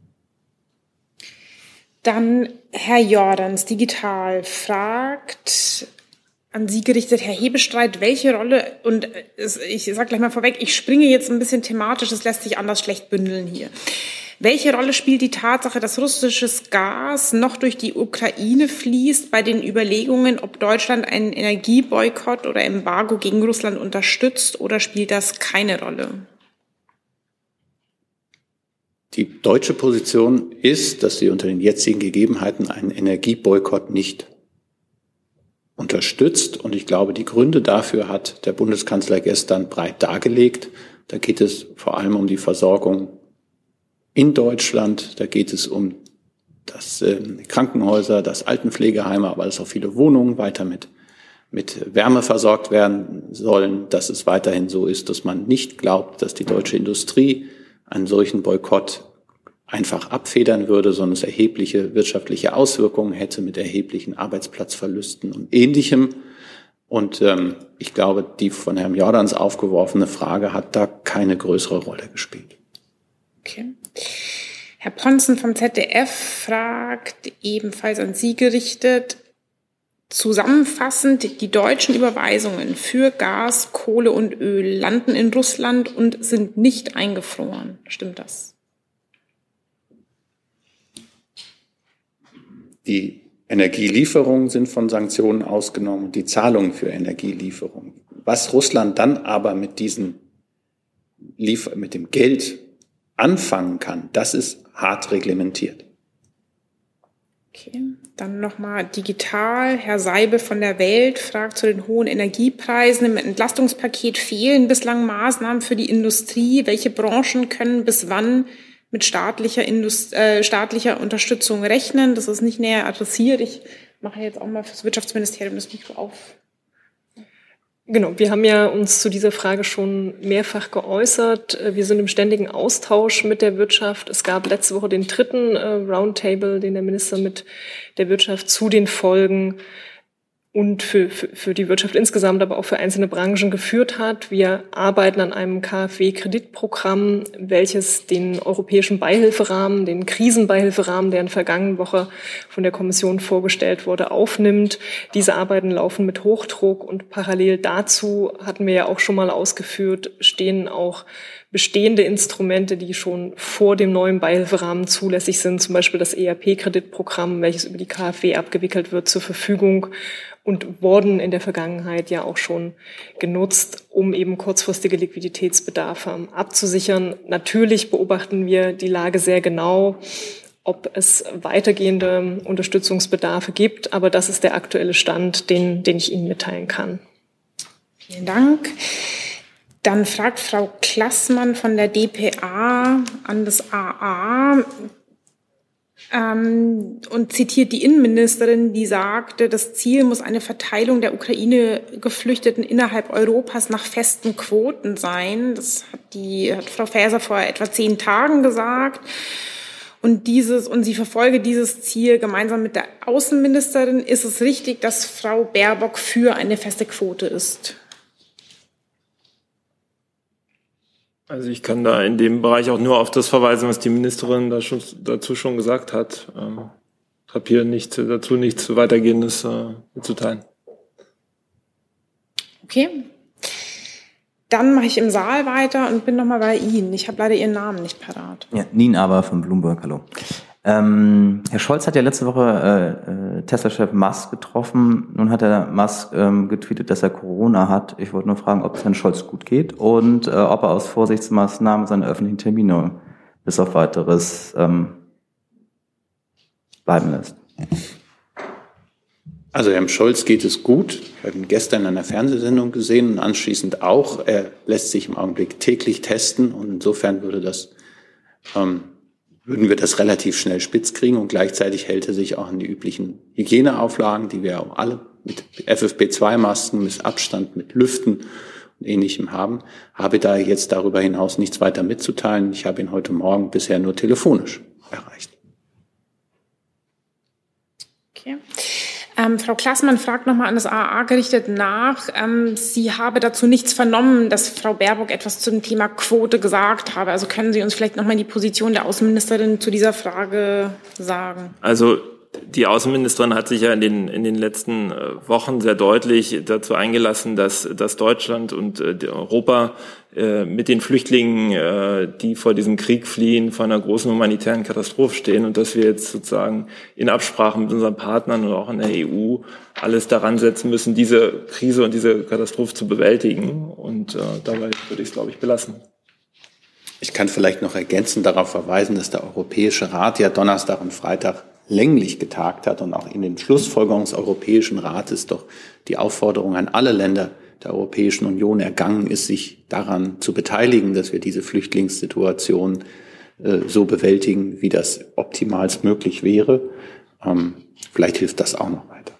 Dann Herr Jordans, digital, fragt an Sie gerichtet, Herr Hebestreit, welche Rolle, und ich sage gleich mal vorweg, ich springe jetzt ein bisschen thematisch, das lässt sich anders schlecht bündeln hier. Welche Rolle spielt die Tatsache, dass russisches Gas noch durch die Ukraine fließt, bei den Überlegungen, ob Deutschland einen Energieboykott oder Embargo gegen Russland unterstützt, oder spielt das keine Rolle? Die deutsche Position ist, dass sie unter den jetzigen Gegebenheiten einen Energieboykott nicht unterstützt. Und ich glaube, die Gründe dafür hat der Bundeskanzler gestern breit dargelegt. Da geht es vor allem um die Versorgung in Deutschland. Da geht es um das Krankenhäuser, das Altenpflegeheime, aber dass auch viele Wohnungen weiter mit Wärme versorgt werden sollen. Dass es weiterhin so ist, dass man nicht glaubt, dass die deutsche Industrie einen solchen Boykott einfach abfedern würde, sondern es erhebliche wirtschaftliche Auswirkungen hätte mit erheblichen Arbeitsplatzverlusten und Ähnlichem. Und ich glaube, die von Herrn Jordans aufgeworfene Frage hat da keine größere Rolle gespielt. Okay. Herr Ponzen vom ZDF fragt, ebenfalls an Sie gerichtet, zusammenfassend, die deutschen Überweisungen für Gas, Kohle und Öl landen in Russland und sind nicht eingefroren. Stimmt das? Die Energielieferungen sind von Sanktionen ausgenommen und die Zahlungen für Energielieferungen. Was Russland dann aber mit dem Geld anfangen kann, das ist hart reglementiert. Okay, dann nochmal digital. Herr Seibe von der Welt fragt zu den hohen Energiepreisen. Im Entlastungspaket fehlen bislang Maßnahmen für die Industrie. Welche Branchen können bis wann mit staatlicher Unterstützung rechnen? Das ist nicht näher adressiert. Ich mache jetzt auch mal fürs Wirtschaftsministerium das Mikro auf. Genau, wir haben ja uns zu dieser Frage schon mehrfach geäußert. Wir sind im ständigen Austausch mit der Wirtschaft. Es gab letzte Woche den 3. Roundtable, den der Minister mit der Wirtschaft zu den Folgen und für die Wirtschaft insgesamt, aber auch für einzelne Branchen geführt hat. Wir arbeiten an einem KfW-Kreditprogramm, welches den europäischen Beihilferahmen, den Krisenbeihilferahmen, der in der vergangenen Woche von der Kommission vorgestellt wurde, aufnimmt. Diese Arbeiten laufen mit Hochdruck und parallel dazu, hatten wir ja auch schon mal ausgeführt, stehen auch bestehende Instrumente, die schon vor dem neuen Beihilferahmen zulässig sind, zum Beispiel das ERP-Kreditprogramm, welches über die KfW abgewickelt wird, zur Verfügung und wurden in der Vergangenheit ja auch schon genutzt, um eben kurzfristige Liquiditätsbedarfe abzusichern. Natürlich beobachten wir die Lage sehr genau, ob es weitergehende Unterstützungsbedarfe gibt, aber das ist der aktuelle Stand, den ich Ihnen mitteilen kann. Vielen Dank. Dann fragt Frau Klaßmann von der dpa an das AA und zitiert die Innenministerin, die sagte, das Ziel muss eine Verteilung der Ukraine-Geflüchteten innerhalb Europas nach festen Quoten sein. Das hat Frau Faeser vor etwa 10 Tagen gesagt. Und sie verfolge dieses Ziel gemeinsam mit der Außenministerin. Ist es richtig, dass Frau Baerbock für eine feste Quote ist? Also ich kann da in dem Bereich auch nur auf das verweisen, was die Ministerin dazu schon gesagt hat. Ich habe hier dazu nichts Weitergehendes mitzuteilen. Okay. Dann mache ich im Saal weiter und bin nochmal bei Ihnen. Ich habe leider Ihren Namen nicht parat. Ja, Nien Aber von Bloomberg, hallo. Herr Scholz hat ja letzte Woche Tesla-Chef Musk getroffen. Nun hat Herr Musk getweetet, dass er Corona hat. Ich wollte nur fragen, ob es Herrn Scholz gut geht und ob er aus Vorsichtsmaßnahmen seine öffentlichen Termine bis auf Weiteres bleiben lässt. Also Herrn Scholz geht es gut. Ich habe ihn gestern in einer Fernsehsendung gesehen und anschließend auch. Er lässt sich im Augenblick täglich testen und insofern würden wir das relativ schnell spitz kriegen und gleichzeitig hält er sich auch an die üblichen Hygieneauflagen, die wir auch alle mit FFP2-Masken, mit Abstand, mit Lüften und Ähnlichem haben. Habe da jetzt darüber hinaus nichts weiter mitzuteilen. Ich habe ihn heute Morgen bisher nur telefonisch erreicht. Okay. Frau Klaßmann fragt nochmal an das AA gerichtet nach. Sie habe dazu nichts vernommen, dass Frau Baerbock etwas zum Thema Quote gesagt habe. Also können Sie uns vielleicht nochmal die Position der Außenministerin zu dieser Frage sagen? Also die Außenministerin hat sich ja in den letzten Wochen sehr deutlich dazu eingelassen, dass Deutschland und Europa mit den Flüchtlingen, die vor diesem Krieg fliehen, vor einer großen humanitären Katastrophe stehen und dass wir jetzt sozusagen in Absprache mit unseren Partnern und auch in der EU alles daran setzen müssen, diese Krise und diese Katastrophe zu bewältigen. Und dabei würde ich es, glaube ich, belassen. Ich kann vielleicht noch ergänzend darauf verweisen, dass der Europäische Rat ja Donnerstag und Freitag länglich getagt hat und auch in den Schlussfolgerungen des Europäischen Rates doch die Aufforderung an alle Länder der Europäischen Union ergangen ist, sich daran zu beteiligen, dass wir diese Flüchtlingssituation so bewältigen, wie das optimalst möglich wäre. Vielleicht hilft das auch noch weiter.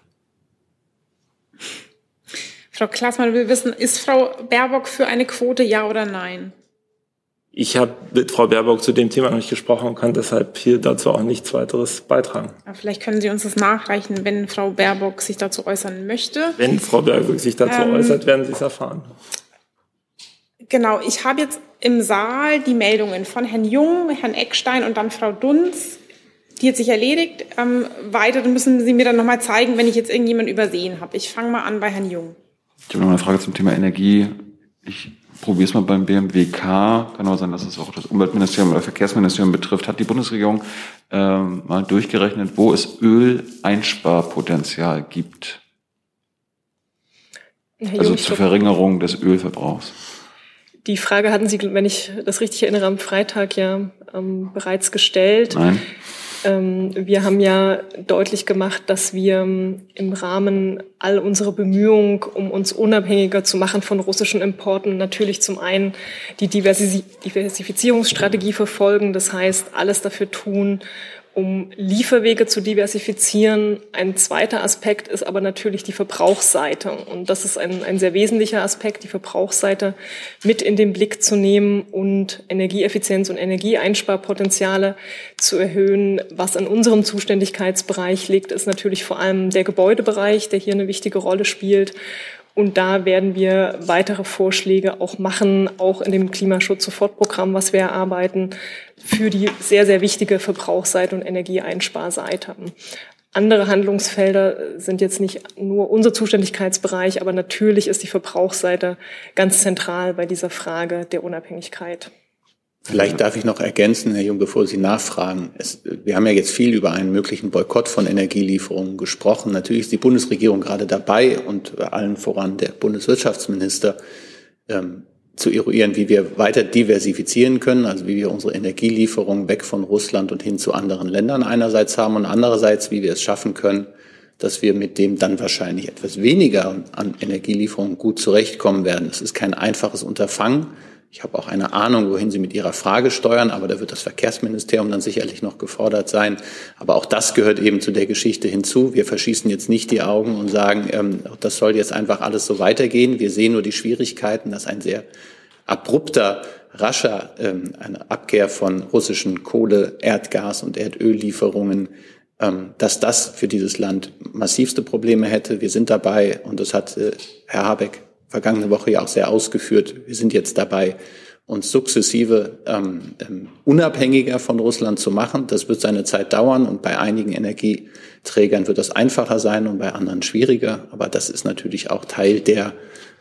Frau Klaßmann will wissen, ist Frau Baerbock für eine Quote, ja oder nein? Ich habe mit Frau Baerbock zu dem Thema noch nicht gesprochen und kann deshalb hier dazu auch nichts weiteres beitragen. Aber vielleicht können Sie uns das nachreichen, wenn Frau Baerbock sich dazu äußern möchte. Wenn Frau Baerbock sich dazu äußert, werden Sie es erfahren. Genau, ich habe jetzt im Saal die Meldungen von Herrn Jung, Herrn Eckstein und dann Frau Dunz. Die hat sich erledigt. Weitere müssen Sie mir dann nochmal zeigen, wenn ich jetzt irgendjemanden übersehen habe. Ich fange mal an bei Herrn Jung. Ich habe noch eine Frage zum Thema Energie. Ich probiere es mal beim BMWK. Kann auch sein, dass es auch das Umweltministerium oder Verkehrsministerium betrifft. Hat die Bundesregierung mal durchgerechnet, wo es Öleinsparpotenzial gibt? Also zur Verringerung des Ölverbrauchs. Die Frage hatten Sie, wenn ich das richtig erinnere, am Freitag bereits gestellt. Nein. Wir haben ja deutlich gemacht, dass wir im Rahmen all unserer Bemühungen, um uns unabhängiger zu machen von russischen Importen, natürlich zum einen die Diversifizierungsstrategie verfolgen. Das heißt, alles dafür tun, um Lieferwege zu diversifizieren. Ein zweiter Aspekt ist aber natürlich die Verbrauchsseite. Und das ist ein sehr wesentlicher Aspekt, die Verbrauchsseite mit in den Blick zu nehmen und Energieeffizienz und Energieeinsparpotenziale zu erhöhen. Was in unserem Zuständigkeitsbereich liegt, ist natürlich vor allem der Gebäudebereich, der hier eine wichtige Rolle spielt. Und da werden wir weitere Vorschläge auch machen, auch in dem Klimaschutz-Sofortprogramm, was wir erarbeiten, für die sehr, sehr wichtige Verbrauchsseite und Energieeinsparseite. Andere Handlungsfelder sind jetzt nicht nur unser Zuständigkeitsbereich, aber natürlich ist die Verbrauchsseite ganz zentral bei dieser Frage der Unabhängigkeit. Vielleicht darf ich noch ergänzen, Herr Jung, bevor Sie nachfragen. Wir haben ja jetzt viel über einen möglichen Boykott von Energielieferungen gesprochen. Natürlich ist die Bundesregierung gerade dabei und allen voran der Bundeswirtschaftsminister zu eruieren, wie wir weiter diversifizieren können, also wie wir unsere Energielieferungen weg von Russland und hin zu anderen Ländern einerseits haben und andererseits, wie wir es schaffen können, dass wir mit dem dann wahrscheinlich etwas weniger an Energielieferungen gut zurechtkommen werden. Es ist kein einfaches Unterfangen. Ich habe auch eine Ahnung, wohin Sie mit Ihrer Frage steuern, aber da wird das Verkehrsministerium dann sicherlich noch gefordert sein. Aber auch das gehört eben zu der Geschichte hinzu. Wir verschießen jetzt nicht die Augen und sagen, das soll jetzt einfach alles so weitergehen. Wir sehen nur die Schwierigkeiten, dass ein sehr abrupter, rascher eine Abkehr von russischen Kohle-, Erdgas- und Erdöllieferungen, dass das für dieses Land massivste Probleme hätte. Wir sind dabei, und das hat Herr Habeck vergangene Woche ja auch sehr ausgeführt. Wir sind jetzt dabei, uns sukzessive unabhängiger von Russland zu machen. Das wird seine Zeit dauern und bei einigen Energieträgern wird das einfacher sein und bei anderen schwieriger. Aber das ist natürlich auch Teil der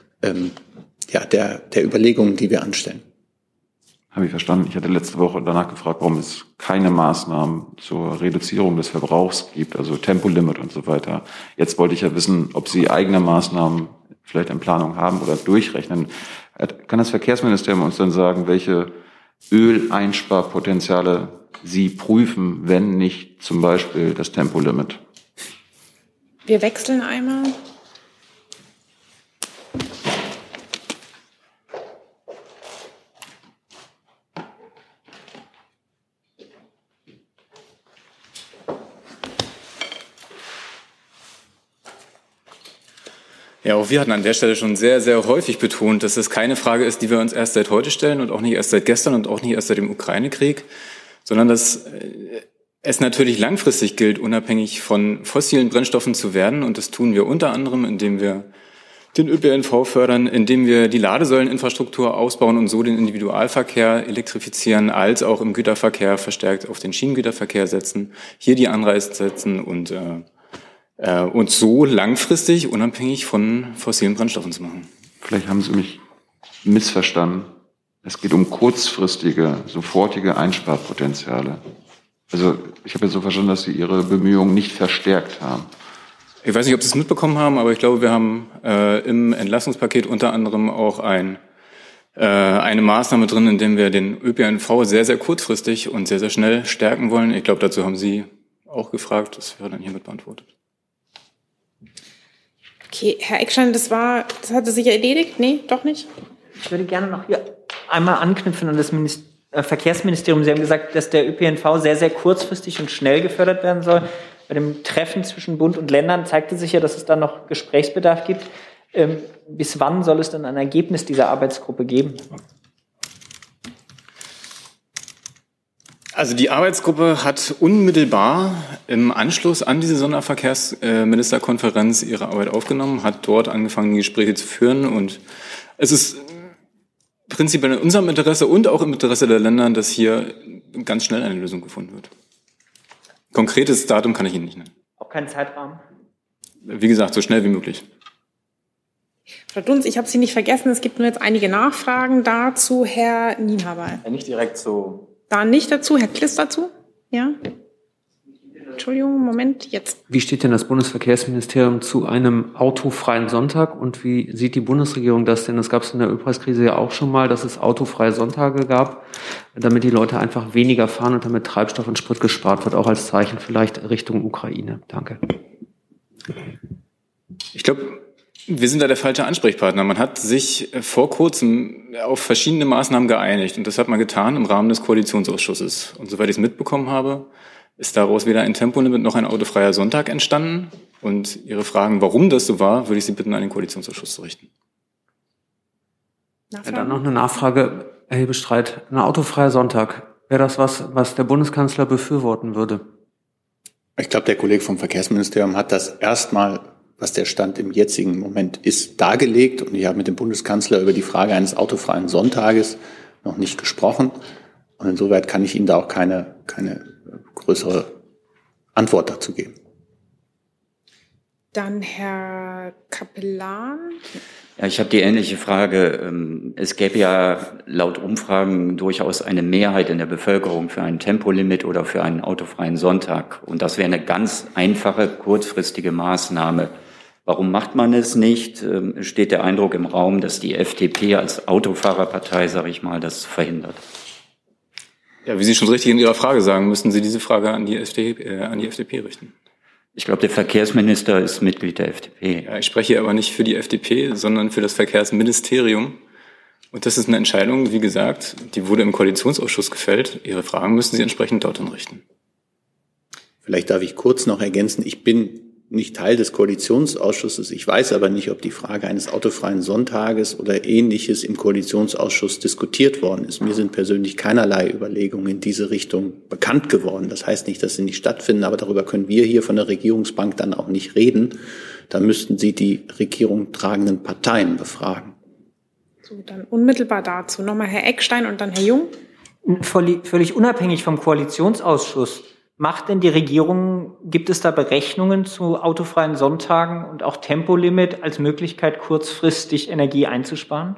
Überlegungen, die wir anstellen. Habe ich verstanden. Ich hatte letzte Woche danach gefragt, warum es keine Maßnahmen zur Reduzierung des Verbrauchs gibt, also Tempolimit und so weiter. Jetzt wollte ich ja wissen, ob Sie eigene Maßnahmen vielleicht in Planung haben oder durchrechnen. Kann das Verkehrsministerium uns dann sagen, welche Öleinsparpotenziale Sie prüfen, wenn nicht zum Beispiel das Tempolimit? Wir wechseln einmal. Ja, auch wir hatten an der Stelle schon sehr, sehr häufig betont, dass es keine Frage ist, die wir uns erst seit heute stellen und auch nicht erst seit gestern und auch nicht erst seit dem Ukraine-Krieg, sondern dass es natürlich langfristig gilt, unabhängig von fossilen Brennstoffen zu werden. Und das tun wir unter anderem, indem wir den ÖPNV fördern, indem wir die Ladesäuleninfrastruktur ausbauen und so den Individualverkehr elektrifizieren, als auch im Güterverkehr verstärkt auf den Schienengüterverkehr setzen, hier die Anreize setzen und so langfristig unabhängig von fossilen Brennstoffen zu machen. Vielleicht haben Sie mich missverstanden. Es geht um kurzfristige, sofortige Einsparpotenziale. Also ich habe jetzt so verstanden, dass Sie Ihre Bemühungen nicht verstärkt haben. Ich weiß nicht, ob Sie es mitbekommen haben, aber ich glaube, wir haben im Entlastungspaket unter anderem auch eine Maßnahme drin, in der wir den ÖPNV sehr, sehr kurzfristig und sehr, sehr schnell stärken wollen. Ich glaube, dazu haben Sie auch gefragt. Das wäre dann hiermit beantwortet. Okay, Herr Eckstein, das hatte sich erledigt? Nee, doch nicht? Ich würde gerne noch hier einmal anknüpfen an das Verkehrsministerium. Sie haben gesagt, dass der ÖPNV sehr, sehr kurzfristig und schnell gefördert werden soll. Bei dem Treffen zwischen Bund und Ländern zeigte sich ja, dass es da noch Gesprächsbedarf gibt. Bis wann soll es denn ein Ergebnis dieser Arbeitsgruppe geben? Also die Arbeitsgruppe hat unmittelbar im Anschluss an diese Sonderverkehrsministerkonferenz ihre Arbeit aufgenommen, hat dort angefangen, die Gespräche zu führen. Und es ist prinzipiell in unserem Interesse und auch im Interesse der Länder, dass hier ganz schnell eine Lösung gefunden wird. Konkretes Datum kann ich Ihnen nicht nennen. Auch keinen Zeitrahmen? Wie gesagt, so schnell wie möglich. Frau Dunz, ich habe Sie nicht vergessen, es gibt nur jetzt einige Nachfragen dazu. Herr Nienhaber. Ja, nicht direkt so. Da nicht dazu. Herr Kliss dazu? Ja? Entschuldigung, Moment, jetzt. Wie steht denn das Bundesverkehrsministerium zu einem autofreien Sonntag und wie sieht die Bundesregierung das denn? Das gab es in der Ölpreiskrise ja auch schon mal, dass es autofreie Sonntage gab, damit die Leute einfach weniger fahren und damit Treibstoff und Sprit gespart wird, auch als Zeichen vielleicht Richtung Ukraine. Danke. Ich glaube, wir sind da der falsche Ansprechpartner. Man hat sich vor kurzem auf verschiedene Maßnahmen geeinigt und das hat man getan im Rahmen des Koalitionsausschusses. Und soweit ich es mitbekommen habe, ist daraus weder ein Tempolimit noch ein autofreier Sonntag entstanden. Und Ihre Fragen, warum das so war, würde ich Sie bitten, an den Koalitionsausschuss zu richten. Ja, dann noch eine Nachfrage, Herr Hebestreit. Ein autofreier Sonntag, wäre das was der Bundeskanzler befürworten würde? Ich glaube, der Kollege vom Verkehrsministerium hat das erstmal, was der Stand im jetzigen Moment ist, dargelegt. Und ich habe mit dem Bundeskanzler über die Frage eines autofreien Sonntages noch nicht gesprochen. Und insoweit kann ich Ihnen da auch keine größere Antwort dazu geben. Dann Herr Kapellan. Ja, ich habe die ähnliche Frage. Es gäbe ja laut Umfragen durchaus eine Mehrheit in der Bevölkerung für ein Tempolimit oder für einen autofreien Sonntag. Und das wäre eine ganz einfache, kurzfristige Maßnahme. Warum macht man es nicht? Steht der Eindruck im Raum, dass die FDP als Autofahrerpartei, sage ich mal, das verhindert? Ja, wie Sie schon richtig in Ihrer Frage sagen, müssten Sie diese Frage an die FDP richten. Ich glaube, der Verkehrsminister ist Mitglied der FDP. Ja, ich spreche aber nicht für die FDP, sondern für das Verkehrsministerium. Und das ist eine Entscheidung, wie gesagt, die wurde im Koalitionsausschuss gefällt. Ihre Fragen müssen Sie entsprechend dorthin richten. Vielleicht darf ich kurz noch ergänzen, ich bin nicht Teil des Koalitionsausschusses. Ich weiß aber nicht, ob die Frage eines autofreien Sonntages oder Ähnliches im Koalitionsausschuss diskutiert worden ist. Mir sind persönlich keinerlei Überlegungen in diese Richtung bekannt geworden. Das heißt nicht, dass sie nicht stattfinden, aber darüber können wir hier von der Regierungsbank dann auch nicht reden. Da müssten Sie die Regierung tragenden Parteien befragen. So, dann unmittelbar dazu nochmal Herr Eckstein und dann Herr Jung. Völlig unabhängig vom Koalitionsausschuss. Macht denn die Regierung, gibt es da Berechnungen zu autofreien Sonntagen und auch Tempolimit als Möglichkeit, kurzfristig Energie einzusparen?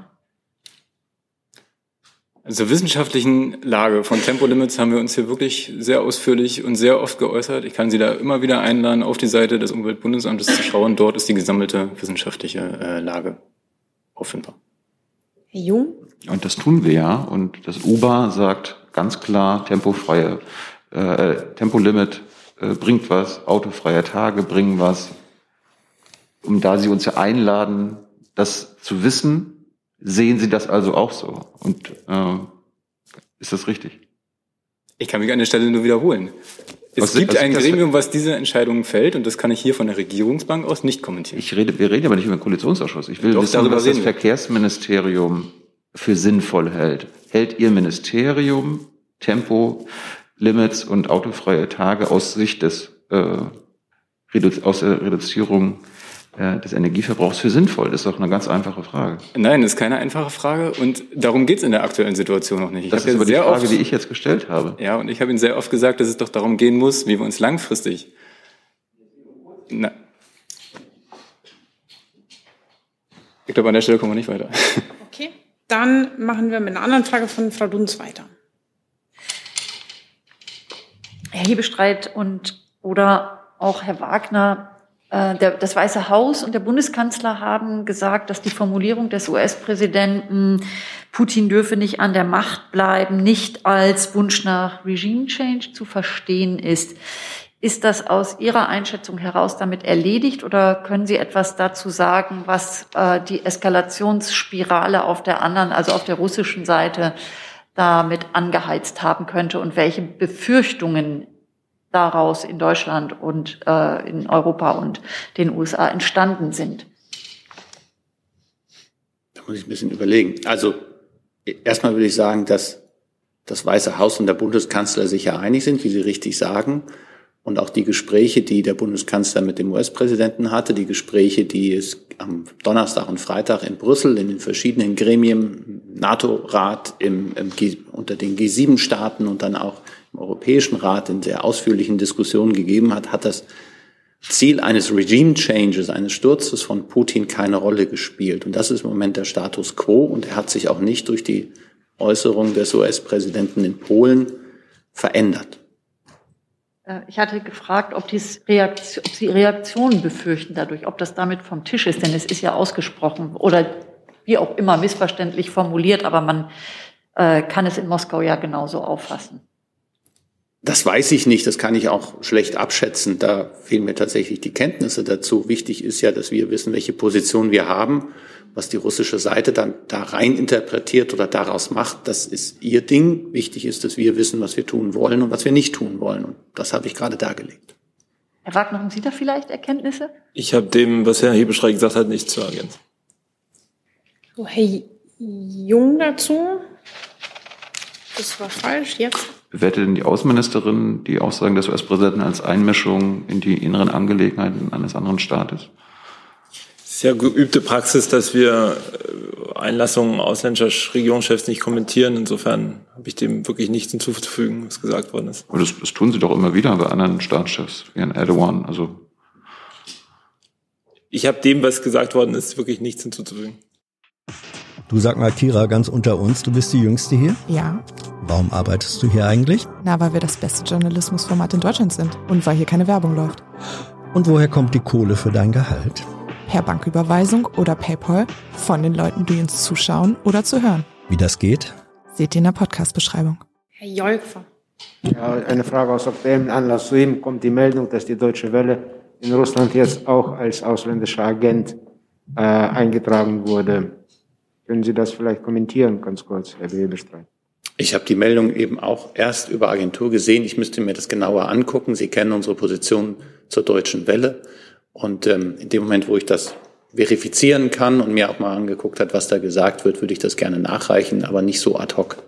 Also zur wissenschaftlichen Lage von Tempolimits haben wir uns hier wirklich sehr ausführlich und sehr oft geäußert. Ich kann Sie da immer wieder einladen, auf die Seite des Umweltbundesamtes zu schauen. Dort ist die gesammelte wissenschaftliche Lage auffindbar. Herr Jung? Und das tun wir ja. Und das UBA sagt ganz klar, Tempolimit bringt was, autofreie Tage bringen was. Und da Sie uns ja einladen, das zu wissen, sehen Sie das also auch so. Und ist das richtig? Ich kann mich an der Stelle nur wiederholen. Es gibt ein Gremium, was diese Entscheidungen fällt, und das kann ich hier von der Regierungsbank aus nicht kommentieren. Wir reden aber nicht über den Koalitionsausschuss. Ich will wissen, was das Verkehrsministerium für sinnvoll hält. Hält Ihr Ministerium Tempolimits und autofreie Tage aus Sicht des aus der Reduzierung des Energieverbrauchs für sinnvoll? Das ist doch eine ganz einfache Frage. Nein, das ist keine einfache Frage, und darum geht es in der aktuellen Situation noch nicht. Das ist aber die Frage, die ich jetzt gestellt habe. Ja, und ich habe Ihnen sehr oft gesagt, dass es doch darum gehen muss, wie wir uns langfristig... Ich glaube, an der Stelle kommen wir nicht weiter. Okay, dann machen wir mit einer anderen Frage von Frau Dunz weiter. Herr Hebestreit oder auch Herr Wagner, das Weiße Haus und der Bundeskanzler haben gesagt, dass die Formulierung des US-Präsidenten, Putin dürfe nicht an der Macht bleiben, nicht als Wunsch nach Regime Change zu verstehen ist. Ist das aus Ihrer Einschätzung heraus damit erledigt, oder können Sie etwas dazu sagen, was die Eskalationsspirale auf der anderen, also auf der russischen Seite, damit angeheizt haben könnte und welche Befürchtungen daraus in Deutschland und in Europa und den USA entstanden sind? Da muss ich ein bisschen überlegen. Also erstmal würde ich sagen, dass das Weiße Haus und der Bundeskanzler sich ja einig sind, wie Sie richtig sagen. Und auch die Gespräche, die der Bundeskanzler mit dem US-Präsidenten hatte, die Gespräche, die es am Donnerstag und Freitag in Brüssel in den verschiedenen Gremien, NATO-Rat, unter den G7-Staaten und dann auch im Europäischen Rat in sehr ausführlichen Diskussionen gegeben hat, hat das Ziel eines Regime-Changes, eines Sturzes von Putin keine Rolle gespielt. Und das ist im Moment der Status quo. Und er hat sich auch nicht durch die Äußerung des US-Präsidenten in Polen verändert. Ich hatte gefragt, ob Sie Reaktionen befürchten dadurch, ob das damit vom Tisch ist, denn es ist ja ausgesprochen oder wie auch immer missverständlich formuliert, aber man kann es in Moskau ja genauso auffassen. Das weiß ich nicht, das kann ich auch schlecht abschätzen. Da fehlen mir tatsächlich die Kenntnisse dazu. Wichtig ist ja, dass wir wissen, welche Position wir haben. Was die russische Seite dann da rein interpretiert oder daraus macht, das ist ihr Ding. Wichtig ist, dass wir wissen, was wir tun wollen und was wir nicht tun wollen. Und das habe ich gerade dargelegt. Herr Wagner, haben Sie da vielleicht Erkenntnisse? Ich habe dem, was Herr Hebestreit gesagt hat, nichts zu ergänzen. So, Herr Jung dazu? Das war falsch, jetzt. Bewertet denn die Außenministerin die Aussagen des US-Präsidenten als Einmischung in die inneren Angelegenheiten eines anderen Staates? Es ist ja geübte Praxis, dass wir Einlassungen ausländischer Regierungschefs nicht kommentieren. Insofern habe ich dem wirklich nichts hinzuzufügen, was gesagt worden ist. Aber das tun Sie doch immer wieder bei anderen Staatschefs, wie Herrn Erdogan. Also ich habe dem, was gesagt worden ist, wirklich nichts hinzuzufügen. Du, sag mal, Kira, ganz unter uns, du bist die Jüngste hier? Ja. Warum arbeitest du hier eigentlich? Na, weil wir das beste Journalismusformat in Deutschland sind und weil hier keine Werbung läuft. Und woher kommt die Kohle für dein Gehalt? Per Banküberweisung oder PayPal von den Leuten, die uns zuschauen oder zu hören. Wie das geht? Seht ihr in der Podcast-Beschreibung. Herr Jolfer. Ja, eine Frage aus aktuellem Anlass. Soeben kommt die Meldung, dass die Deutsche Welle in Russland jetzt auch als ausländischer Agent eingetragen wurde. Können Sie das vielleicht kommentieren, ganz kurz, Herr Hebestreit? Ich habe die Meldung eben auch erst über Agentur gesehen. Ich müsste mir das genauer angucken. Sie kennen unsere Position zur Deutschen Welle. Und in dem Moment, wo ich das verifizieren kann und mir auch mal angeguckt hat, was da gesagt wird, würde ich das gerne nachreichen, aber nicht so ad hoc.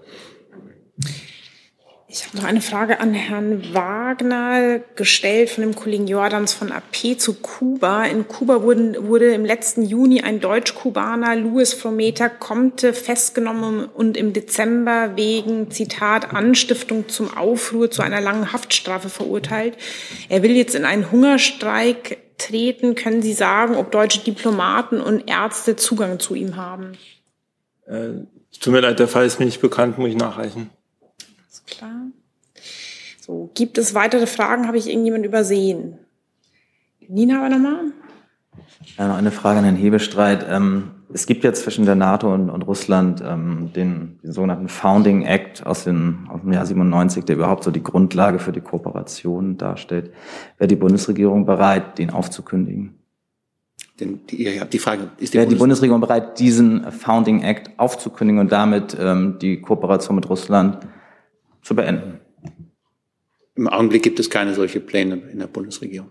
Ich habe noch eine Frage an Herrn Wagner gestellt von dem Kollegen Jordans von AP zu Kuba. In Kuba wurde im letzten Juni ein Deutsch-Kubaner, Luis Frometa Comte, festgenommen und im Dezember wegen, Zitat, Anstiftung zum Aufruhr zu einer langen Haftstrafe verurteilt. Er will jetzt in einen Hungerstreik treten. Können Sie sagen, ob deutsche Diplomaten und Ärzte Zugang zu ihm haben? Es tut mir leid, der Fall ist mir nicht bekannt, muss ich nachreichen. Klar. So, gibt es weitere Fragen? Habe ich irgendjemand übersehen? Nina, aber nochmal. Ja, noch eine Frage an Herrn Hebestreit. Es gibt ja zwischen der NATO und Russland den sogenannten Founding Act aus dem Jahr 97, der überhaupt so die Grundlage für die Kooperation darstellt. Wäre die Bundesregierung bereit, den aufzukündigen? Die Frage ist wäre die Bundesregierung bereit, diesen Founding Act aufzukündigen und damit die Kooperation mit Russland zu beenden? Im Augenblick gibt es keine solche Pläne in der Bundesregierung.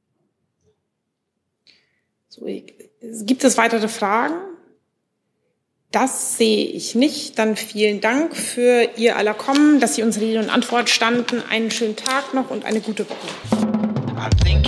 So, gibt es weitere Fragen? Das sehe ich nicht. Dann vielen Dank für Ihr aller Kommen, dass Sie uns Rede und Antwort standen. Einen schönen Tag noch und eine gute Woche.